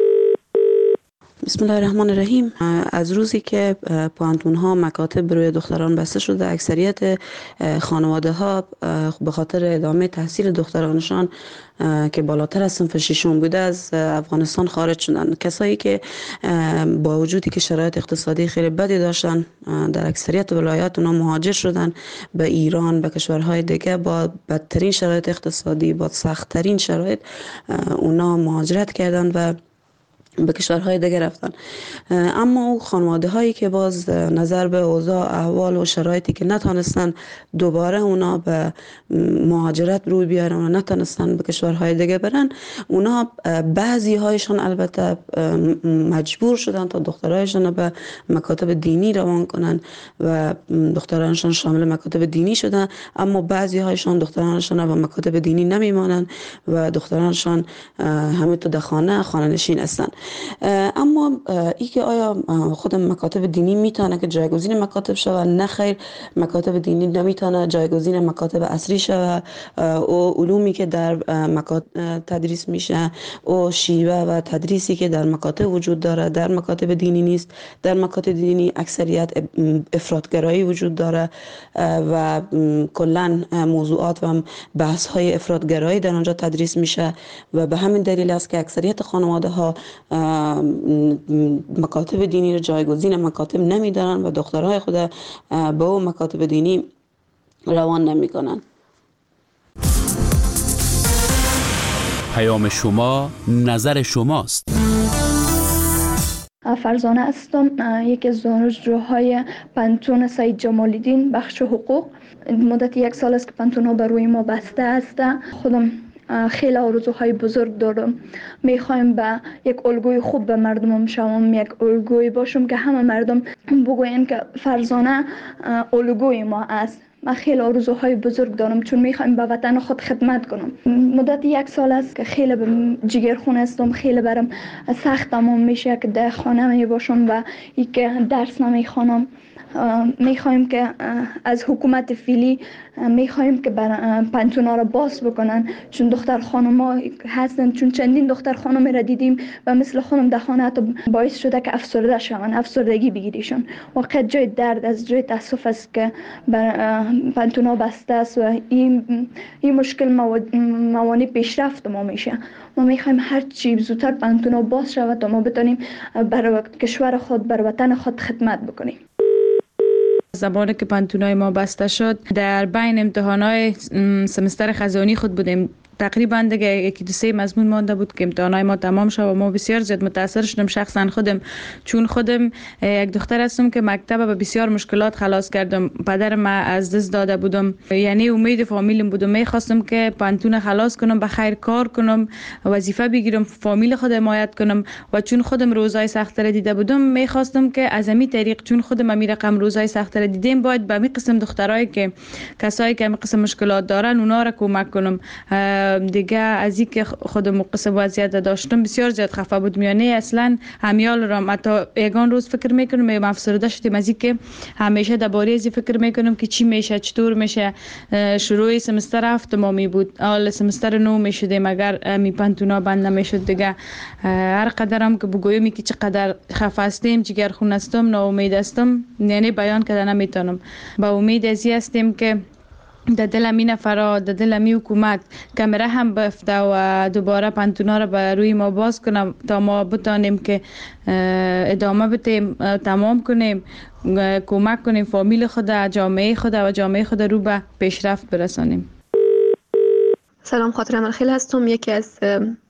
بسم الله الرحمن الرحیم. از روزی که پوهنتون ها مکاتب روی دختران بسته شده، اکثریت خانواده ها به خاطر ادامه تحصیل دخترانشان که بالاتر از صنف 6 بوده از افغانستان خارج شدن. کسایی که با وجودی که شرایط اقتصادی خیلی بدی داشتن در اکثریت ولایات اونا مهاجر شدن به ایران، به کشورهای دیگه با بدترین شرایط اقتصادی، با سخت‌ترین شرایط اونا مهاجرت کردن و به کشورهای دیگه رفتن. اما خانواده هایی که باز نظر به اوضاع احوال و شرایطی که نتونستن دوباره اونا به مهاجرت روی بیارن و نتونستن به کشورهای دیگه برن، اونا بعضی هایشان البته مجبور شدن تا دخترایشان به مکاتب دینی روان کنن و دخترانشان شامل مکاتب دینی شدن، اما بعضی هایشان دخترانشان به مکاتب دینی نمیمانن و دخترانشان همه تو در خانه نشین هستن. اما ای که آیا خود مکاتب دینی میتونه که جایگزین مکاتب شود؟ نه خیر، مکاتب دینی نمیتونه جایگزین مکاتب اصلی شود. او علومی که در مکاتب تدریس میشه او شیوه و تدریسی که در مکاتب وجود داره در مکاتب دینی نیست. در مکاتب دینی اکثریت افراطگرایی وجود داره و کلا موضوعات و بحث های افراطگرایی در آنجا تدریس میشه و به همین دلیل است که اکثریت خانواده ها مکاتب دینی رو جایگزین مکاتب نمیدارن و دخترهای خود به او مکاتب دینی روان نمی کنن. پیام شما نظر شماست. فرزانه هستم، یکی از دانشجوهای پانتون سید جمال الدین بخش حقوق. مدت 1 سال است که پانتون ها بر روی ما بسته است. خودم خیلی آرزوهای بزرگ دارم. میخوایم به یک الگوی خوب به مردمم شوم، یک الگوی باشم که همه مردم بگوین که فرزانه الگوی ما است. من خیلی آرزوهای بزرگ دارم چون میخوایم به وطن خود خدمت کنم. مدت 1 سال است که خیلی جگرخون هستم، خیلی برام سخت تمام میشه که در خانه می باشم و ای که درس نمیخوانم. میخوایم که از حکومت فعلی میخوایم که پانتونا را باز بکنن، چون دختر خانم‌ها هستن، چون چندین دختر خانم را دیدیم و مثل خانم در خانه حتی باعث شده که افسرده شوند، افسردگی بگیریشون. واقعا جای درد از جای تاسف است که پانتونا بسته است و این مشکل موانع پیشرفت ما میشه. ما میخوایم هر چی زودتر پانتونا باز شود تا ما بتونیم برای کشور خود، برای وطن خود خدمت بکنیم. زمانی که پانتونای ما بسته شد در بین امتحانات سمستر خزانی خود بودیم. تقریبا دیگه 1-2 مضمون مانده بود که امتحانات ما تمام شد و ما بسیار زیاد متاثر شدم شخصا خودم، چون خودم یک دختر هستم که مکتب به بسیار مشکلات خلاص کردم. پدر ما از دست داده بودم، یعنی امید فامیلم بودم. میخواستم که پانتون خلاص کنم، به خیر کار کنم، وظیفه بگیرم، فامیل خود حمایت کنم و چون خودم روزای سخت را دیده بودم میخواستم که از همین طریق، چون خودم می رقم روزای سخت را دیدم، باید به می قسم دخترایی که کسایی که می قسم مشکلات دارن اونا را کمک کنم. دیگه از این که خودم قصه وضعیت داشتم بسیار زیاد خفه بودم، یعنی اصلا همیال را حتی یگان روز فکر میکنم افسرده شدم از این که همیشه درباره از فکر میکنم که چی میشه، چطور میشه. شروع سمستر 7 می بود، اول سمستر 9 میشدیم اگر می پانتونا بند نمیشد. دیگه هر قدرم که بگویم که چقدر خفه هستم، جگرخون هستم، ناامید هستم، یعنی بیان کردن نمیتونم. با امید از این هستم که در دل می نفرا، در دل می حکومت کمره هم بفته و دوباره پانتونا را به روی ما باز کنم تا ما بتانیم که ادامه بدیم، تمام کنیم، کمک کنیم فامیل خود، جامعه خود و جامعه خود رو به پیشرفت برسانیم. سلام، خاطر امرخیل هستم، یکی از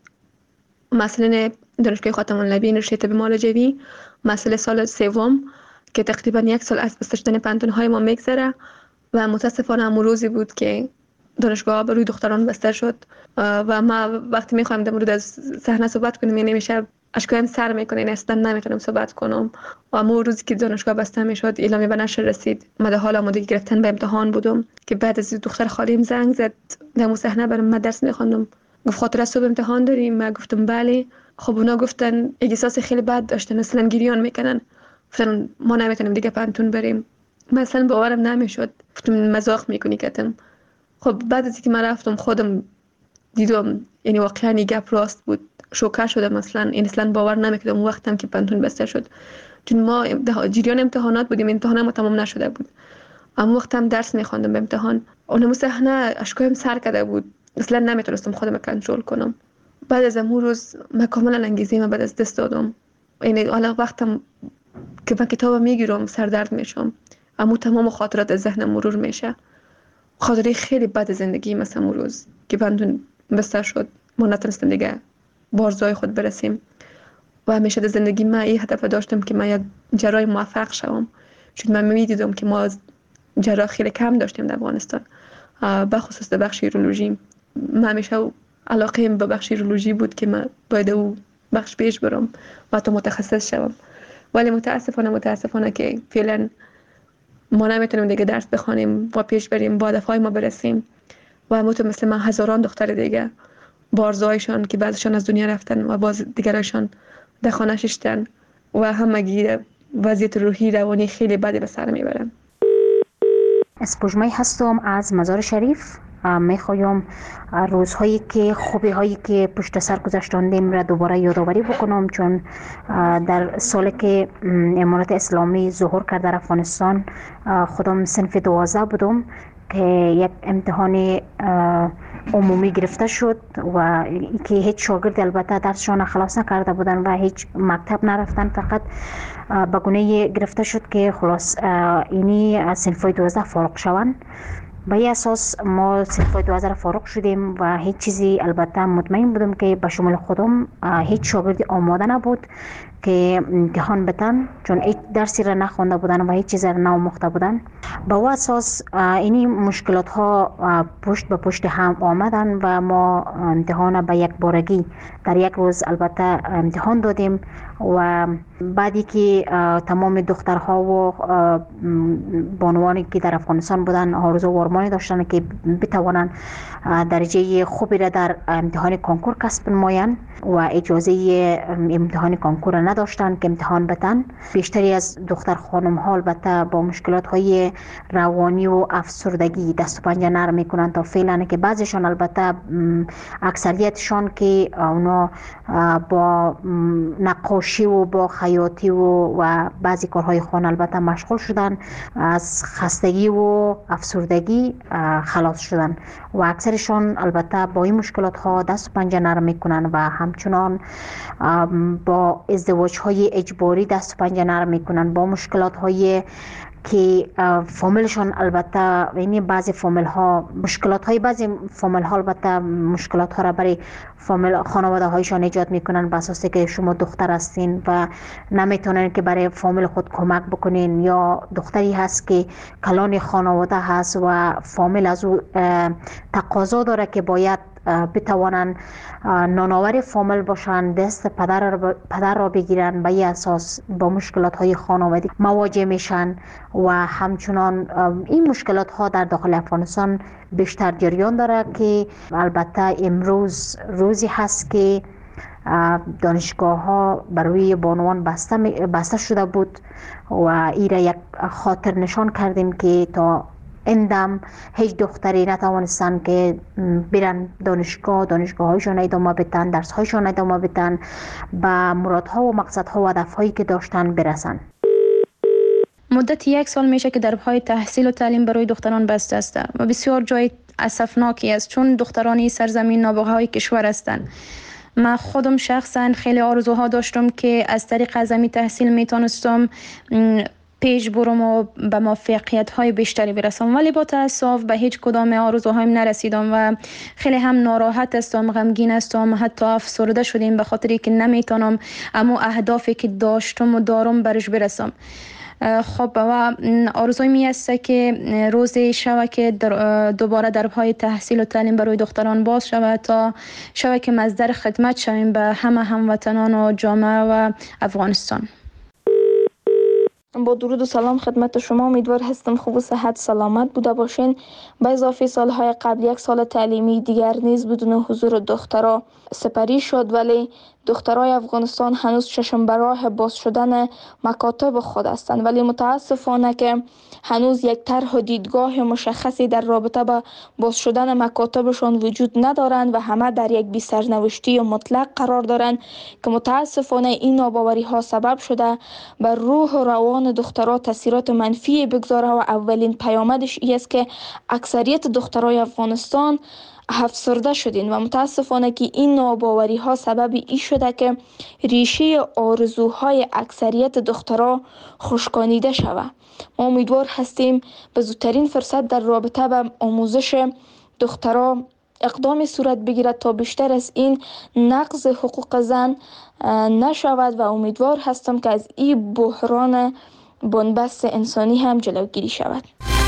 مسئولین دانشگاه خاتم النبیین رشته طب معالجوی. مسئله سال 3 که تقریبا 1 سال از بسته شدن پانتون‌های ما میگذره و متاسفانه همون روزی بود که دانشگاه به روی دختران بسته شد و ما وقتی میخوایم در مورد از صحنه صحبت کنیم یعنی میشه اشکایم سر میکنه، این اصلا نمیتونم صحبت کنم. و همون روزی که دانشگاه بسته میشد اعلامیه به نشر رسید، من در حال آمادگی گرفتن به امتحان بودم که بعد از دختر خالیم زنگ زد در اون صحنه برام من درس میخوندم، گفت خاطر از صبح امتحان داریم؟ من گفتم بله. خب اونا گفتن احساس خیلی بد داشتن، اصلا گریان میکنن، گفتن ما نمیتونیم دیگه پانتون بریم. مثلا باورم نمیشد، گفتم مزاق میکنی کتم. خب بعد از اینکه من رفتم خودم دیدم یعنی واقعا این گپ راست بود، شوکه شدم. مثلا این اصلا باور نمیکردم وقتم که پانتون بسته شد، چون ما جریان امتحانات بودیم، امتحان ما تمام نشده بود، اما وقتم درس میخواندم به امتحان. اونم صحنه اشکایم سر کرده بود، اصلا نمیتونستم خودم کنترل کنم. بعد از اون روز من کاملا انگیزه من بعد از دست دادم، یعنی حالا وقتم که من کتاب میگیرم سردرد میشم، اما تمام خاطرات از ذهنم مرور میشه. خاطره خیلی بد زندگی مثلا اون روز که پانتون بسته شد، ما نتونستیم دیگه بارزای خود برسیم. و همیشه در زندگی من این هدف داشتم که من یک جراح موفق شوم، چون من میدیدم که ما جراح خیلی کم داشتیم در افغانستان، به خصوص در بخش یورولوژی. من همیشه علاقه به بخش یورولوژی بود که من باید او بخش پیش برم و تا متخصص شوم، ولی متاسفانه که فعلا ما نمیتونیم دیگه درس بخوانیم و پیش بریم با هدفهای ما برسیم و مثل من هزاران دختر دیگه بارزایشان که بعضشان از دنیا رفتن و باز دیگرشان در خانه ششتن و همگی وضعیت روحی روانی خیلی بدی به سر میبرن. اسپوجمای هستم از مزار شریف. میخوایم روزهایی که خوبی هایی که پشت سر گذاشتیم را دوباره یادآوری بکنم، چون در سالی که امارت اسلامی ظهور کرد در افغانستان خودم صنف 12 بودم که یک امتحان عمومی گرفته شد و که هیچ شاگرد البته درسشان خلاص نکرده بودن و هیچ مکتب نرفتن، فقط به گونه گرفته شد که خلاص اینی از صنف 12 فارغ شوند. به این اساس ما صنف 12 فارغ شدیم و هیچ چیزی البته مطمئن بودم که به شمول خودم هیچ شاگردی آماده نبود که امتحان بتن، چون هیچ درسی را نخوانده بودن و هیچ چیزی را نآموخته بودن. به اون اساس اینی مشکلات ها پشت به پشت هم آمدن و ما امتحان به یک بارگی در یک روز البته امتحان دادیم و بعدی که تمام دخترها و بانوانی که در افغانستان بودن آرزو و آرمانی داشتن که بتوانند درجه خوبی را در امتحان کنکور کسب نمایند و اجازه امتحان کنکور را نداشتن که امتحان بتن. بیشتری از دختر خانم ها البته با مشکلات های روانی و افسردگی دست و پنجه نرم میکنن تا فعلا، که بعضیشان البته اکثریتشان که اونا با نقاشی و با خیاطی و بعضی کارهای خانه البته مشغول شدن، از خستگی و افسردگی خلاص شدن و اکثرشان البته با این مشکلات ها دست و پنجه نرم میکنن و همچنان با ازدواج های اجباری دست و پنجه نرم میکنن، با مشکلات های که فامیلشان البته یعنی بعضی فامیل ها مشکلات های بعضی فامیل ها البته مشکلات ها را برای فامیل خانواده هایشان ایجاد میکنن به اساس که شما دختر هستین و نمیتونین که برای فامیل خود کمک بکنین، یا دختری هست که کلان خانواده هست و فامیل از او تقاضا داره که باید بتوانند نانآور فامیل باشند، دست پدر را بگیرن، به این اساس با مشکلات های خانوادگی مواجه میشن و همچنان این مشکلات ها در داخل افغانستان بیشتر جریان داره که البته امروز روزی هست که دانشگاه ها برای بانوان بسته شده بود و این را یک خاطر نشان کردیم که تا اندم هیچ دختری نتوانستن که برن دانشگاه هایشون ادامه بدن، درس هایشون ادامه بدن، به مرادها و مقصدها و هدفهایی که داشتن برسن. مدت 1 سال میشه که دربهای تحصیل و تعلیم برای دختران بسته است و بسیار جای اسفناکی است، چون دختران این سرزمین نابغه‌های کشور هستند. من خودم شخصا خیلی آرزوها داشتم که از طریق اعظمی تحصیل میتونستم پیش برم و به موفقیت های بیشتری برسم، ولی با تاسف به هیچ کدام آرزوهایم نرسیدم و خیلی هم ناراحت هستم، غمگین هستم، حتی افسرده شدیم به خاطری که نمیتونم اما اهدافی که داشتم و دارم برش برسم. خب و آرزوی می است که روزی شود که دوباره دربهای تحصیل و تعلیم برای دختران باز شود تا شود که مصدر خدمت شویم به همه هموطنان و جامعه و افغانستان. با درود و سلام خدمت شما، امیدوار هستم خوب و صحت سلامت بوده باشین. به اضافه سالهای قبل 1 سال تعلیمی دیگر نیز بدون حضور دخترها سپری شد، ولی دخترای افغانستان هنوز چشم به راه باز شدن مکاتب خود هستند، ولی متاسفانه که هنوز یک طرح و دیدگاه مشخصی در رابطه با باز شدن مکاتبشان وجود ندارند و همه در یک بی سرنوشتی مطلق قرار دارند که متاسفانه این ناباوری ها سبب شده بر روح و روان دخترها تاثیرات منفی بگذاره و اولین پیامدش این است که اکثریت دخترای افغانستان افسرده شدین و متاسفانه که این ناباوری ها سبب این شده که ریشه آرزوهای اکثریت دخترها خشکانیده شود. ما امیدوار هستیم به زودترین فرصت در رابطه با آموزش دخترها اقدامی صورت بگیرد تا بیشتر از این نقض حقوق زن نشود و امیدوار هستم که از این بحران بنبست انسانی هم جلوگیری شود.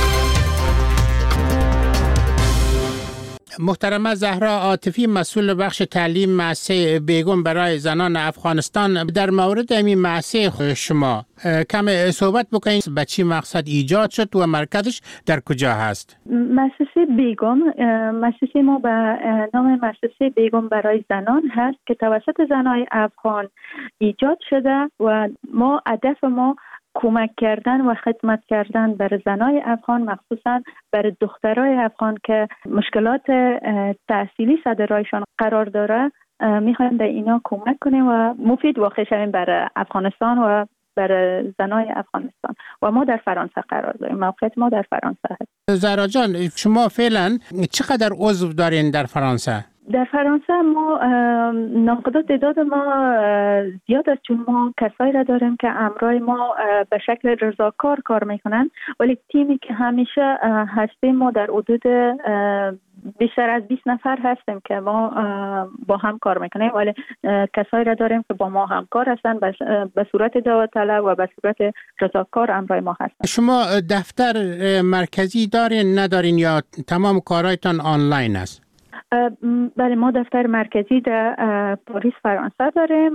محترمه زهرا عاطفی، مسئول بخش تعلیم مؤسسه بیگم برای زنان افغانستان، در مورد این مؤسسه شما کم صحبت بکنید. به چی مقصد ایجاد شد و مرکزش در کجا هست؟ مؤسسه بیگم، مؤسسه ما به نام مؤسسه بیگم برای زنان هست که توسط زنان افغان ایجاد شده و هدف ما کمک کردن و خدمت کردن بر زنای افغان، مخصوصا بر دخترای افغان که مشکلات تحصیلی سر راهشان قرار داره. میخوایم به اینا کمک کنیم و مفید واقع شویم بر افغانستان و بر زنای افغانستان. و ما در فرانسه قرار داریم، موقعیت ما در فرانسه هست. زهرا جان، شما فعلا چقدر عضو دارین در فرانسه؟ در فرانسه ما ناقدات تعداد ما زیاد است، چون ما کسایی را داریم که امرای ما به شکل رضاکار کار میکنن، ولی تیمی که همیشه هستیم ما در حدود بیشتر از 20 نفر هستیم که ما با هم کار میکنیم، ولی کسایی را داریم که با ما همکار هستن به صورت داوطلب و به صورت رضاکار امرای ما هستن. شما دفتر مرکزی دارین ندارین یا تمام کارهایتان آنلاین است؟ بله، ما دفتر مرکزی در پاریس فرانسه داریم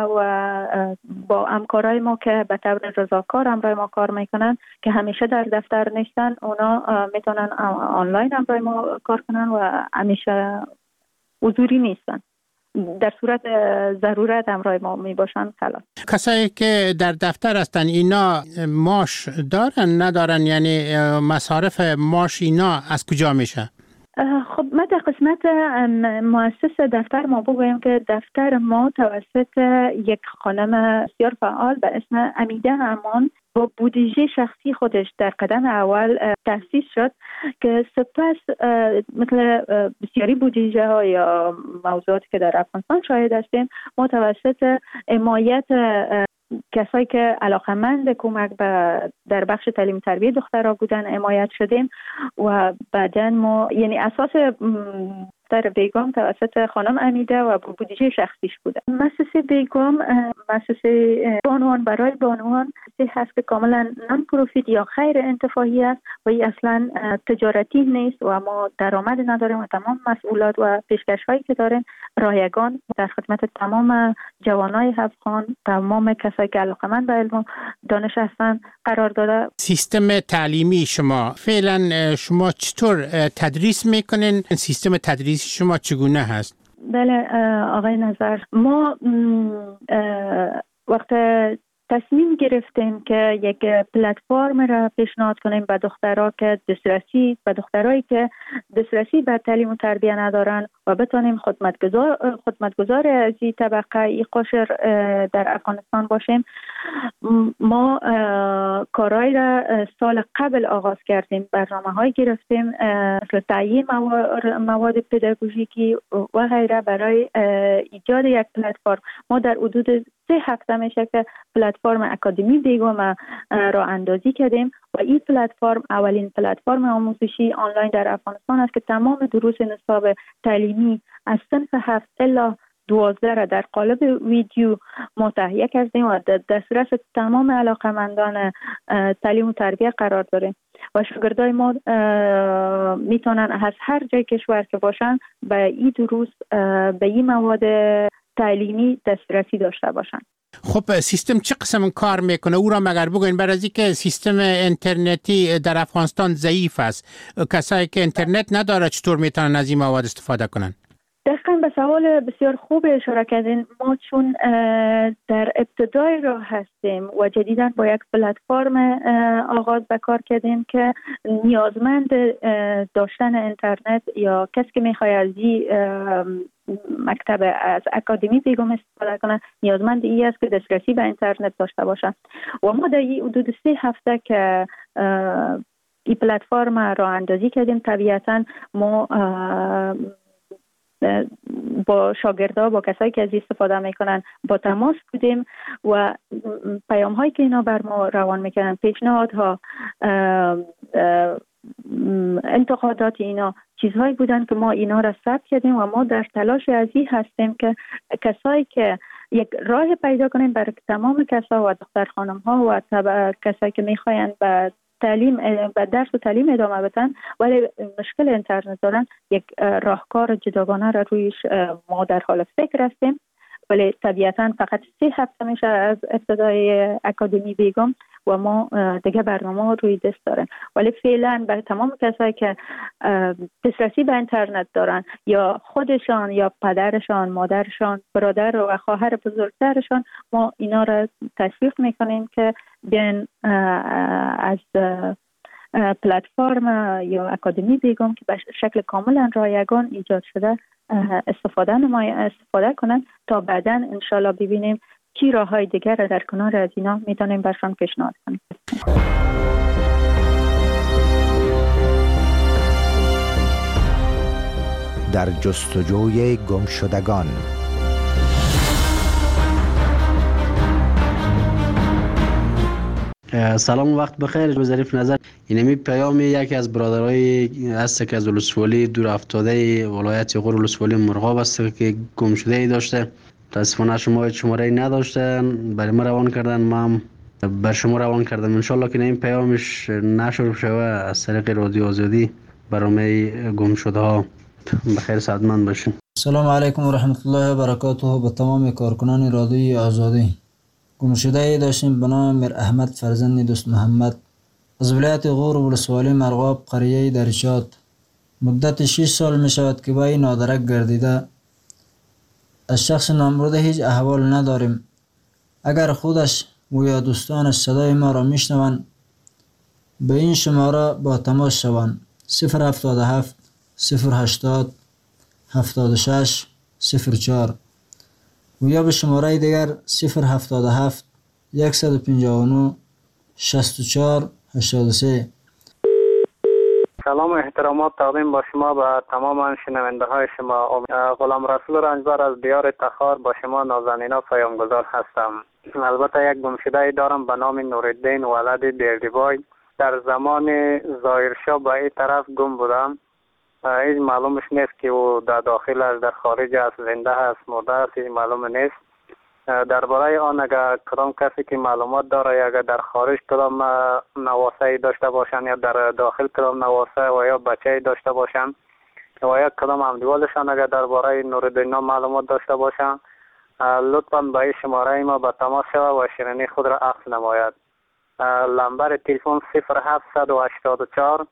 و با همکارای ما که به طور رضاکار همراه ما کار میکنن که همیشه در دفتر نیستن، اونا میتونن آنلاین همراه ما کار کنن و همیشه حضوری نیستن. در صورت ضرورت همراه ما میباشن خلاص. کسایی که در دفتر هستن اینا معاش دارن ندارن؟ یعنی مصارف معاش اینا از کجا میشه؟ خب ما در قسمت مؤسس دفتر ما بگویم که دفتر ما توسط یک خانم بسیار فعال به اسم امیده امان با بودجه شخصی خودش در قدم اول تأسیس شد که سپس مثل بسیاری بودجه ها یا موضوعاتی که در افغانستان شاهد هستیم، ما توسط حمایت کسایی که علاقمند کمک در بخش تعلیم تربیت دخترها بودن حمایت شدیم و بعداً ما یعنی اساس در بیگم توسط خانم امیده و بودجه شخصیش بوده. مؤسسه بیگم مؤسسه بانوان برای بانوان هست که کاملا نان پروفیت یا غیر انتفاعی است و این اصلا تجارتی نیست و ما درآمد نداریم و تمام مسئولات و پیشکش‌هایی که داریم رایگان در خدمت تمام جوانای افغان، تمام کسایی که علاقه‌مند به علم و دانش هستن قرار داده. سیستم تعلیمی شما فعلا شما چطور تدریس میکنین؟ سیستم تدریسی شما چگونه هست؟ بله آقای نظر، ما وقت تصمیم گرفتیم که یک پلتفرم را پیشنهاد کنیم به دخترها که دخترایی که دسترسی به تعلیم و تربیت ندارن و بتونیم خدمتگزار از این طبقه این قشر در افغانستان باشیم. ما کارهای را سال قبل آغاز کردیم، برنامه‌های گرفتیم مثل تعیین مواد پداگوژیکی و غیره برای ایجاد یک پلتفرم. ما در حدود 3 هفته میشه که پلتفرم اکادمی بیگم را اندازی کردیم و این پلتفرم اولین پلتفرم آموزشی آنلاین در افغانستان است که تمام دروس نصاب تعلیمی از صنف 7 الی 12 را در قالب ویدیو ما تهیه کردیم و در دسترس تمام علاقمندان تعلیم و تربیت قرار داریم و شاگردای ما میتونن از هر جای کشور که باشن به این دروس به این مواد تعلیمی دسترسی داشته باشن. خب سیستم چه قسم کار میکنه؟ او را مگر بگوین، برای اینکه سیستم اینترنتی در افغانستان ضعیف است. کسایی که اینترنت نداره چطور میتونن از این مواد استفاده کنن؟ دقیقاً به سوال بسیار خوب اشاره کردین. ما چون در ابتدای راه هستیم و جدیداً با یک پلتفرم آغاز به کار کردیم که نیازمند داشتن اینترنت یا کسی که میخواد از این مکتب از اکادمی بیگم استفاده کنه نیازمند این است که دسترسی به اینترنت داشته باشه و ما در این حدود 3 هفته که این پلتفرم را اندازی کردیم، طبیعتاً ما با شاگردها، با کسایی که از استفاده میکنن با تماس بودیم و پیام هایی که اینا بر ما روان میکنن، پیشنهادها، انتقادات اینا چیزهایی بودن که ما اینا را ثبت کردیم و ما در تلاش از این هستیم که کسایی که یک راه پیدا کنیم برای تمام کسا و دختر خانم ها و کسایی که میخواین به درس و تعلیم ادامه بدن ولی مشکل اینترنت دارن، یک راهکار جداگانه را رویش ما در حال فکر هستیم. ولی طبیعتا فقط 3 هفته میشه از ابتدای اکادمی بیگم و ما دیگه برنامه روی دست دارن. ولی فعلا برای تمام کسایی که دسترسی به اینترنت دارن یا خودشان یا پدرشان، مادرشان، برادر و خواهر بزرگترشان، ما اینا را تشویق میکنیم که بیان از پلتفرم یا اکادمی بیگم که به شکل کاملا رایگان ایجاد شده استفاده کنن تا بعدا انشالله ببینیم چی راههای دیگر را در کنار از اینا میتونیم برشان پیشنهاد کنیم. در جستجوی گمشدگان. سلام و وقت بخیر. ظریف نظر اینمی پیام یکی از برادرای است که از ولسوالی دور افتاده ولایت غور ولسوالی مرغاب است که گم شده ای داشته. متاسفانه شماره نداشتن، برای ما روان کردن، ما هم بر شما روان کردم. انشالله که این پیامش نشر شوه از طریق رادیو آزادی برنامه گم شده ها. بخیر سعادتمند باشین. سلام علیکم و رحمت الله و برکاته به تمام کارکنان رادیو آزادی. گمشده ای داشتیم به نام میر احمد فرزند دوست محمد از ولایت غور ولسوالی مرغاب قریه دریچات. مدت 6 سال می شود که با این نادرک گردیده. از شخص نامبرده هیچ احوال نداریم. اگر خودش و یا دوستانش صدای ما را می شنوند به این شماره با تماس شوند: 077 080 76 04 و یا به شماره دیگر 077 159 64 83. سلام و احترامات تقدیم با شما به تمام شنونده های شما. غلام رسول رنجبر از دیار تخار با شما نازنینا پیامگذار هستم. البته یک گمشده دارم به نام نورالدین ولد دیردیبای. در زمان ظاهرشاه به این طرف گم بودم. هیچ معلومش نیست که او در داخل است، در خارج است، زنده است، مرده است، هیچ معلوم نیست. درباره آن اگر کدام کسی که معلومات داره یا اگر در خارج کدام نواسه داشته باشن یا در داخل کدام نواسه و یا بچه داشته باشن و یا کدام همدیوالشان اگر درباره نورالدین معلومات داشته باشن، لطفاً به این شماره ما به تماس شود و شیرینی خود را عکس نماید. نمبر تلفن 0784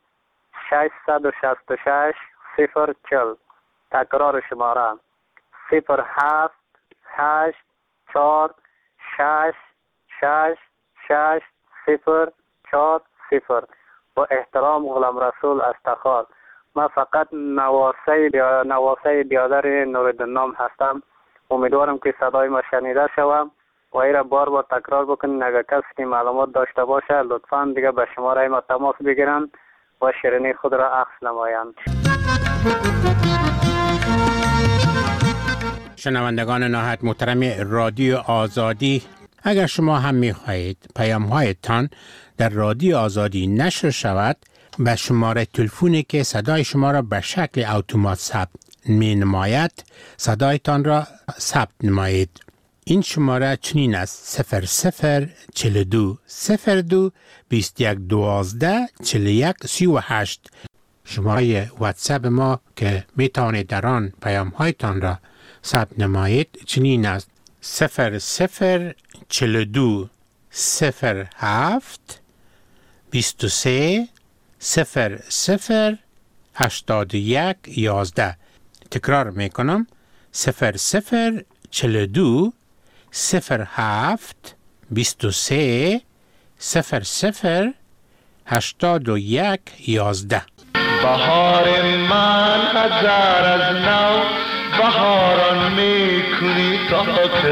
666 040. تکرار شماره 07 8 4 6 6 6 0 4 0. با احترام غلام رسول از تخار. من فقط نواسه بیادر نورالدین هستم. امیدوارم که صدای ما شنیده شوم و این را بار بار تکرار بکنین. اگر کسی که معلومات داشته باشه لطفاً دیگه به شماره ما تماس بگیرن و شیرینی خود را عکس نمایند. شنوندگان نهایت محترم رادیو آزادی، اگر شما هم می‌خواهید پیام‌هایتان در رادیو آزادی نشر شود، به شماره تلفنی که صدای شما را به شکل اتومات ثبت می‌نماید صدایتان را ثبت نمایید. این شماره چنین است: 0042 02 21 12 41 38. شماره واتساپ ما که میتوانید در آن پیام‌هایتان را ثبت نمایید چنین است: 0042 07 23 00 81 11. تکرار میکنم: 0042 07 23 00 81 11. بهار من هزار از نو بهاران میکنی تا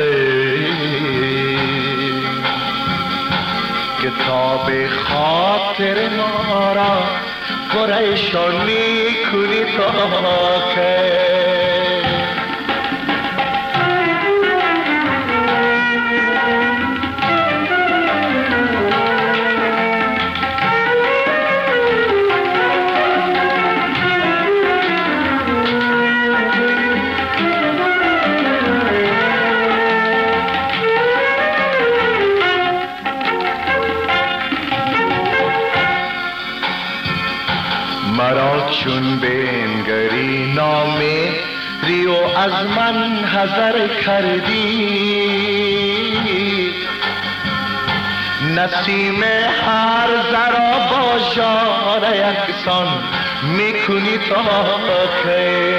کتاب خاطر ما را پریشان میکنی تا که چون بنگری نامهری و از من حذر کردی، نسیم هر ذرا با جان یکسان میکنی تا که،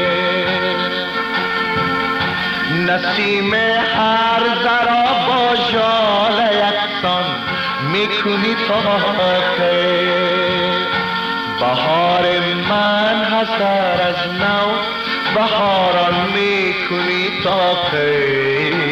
نسیم هر ذرا با جان یکسان میکنی تا که، بهار من هزار از نو بهاران میکنی تا که.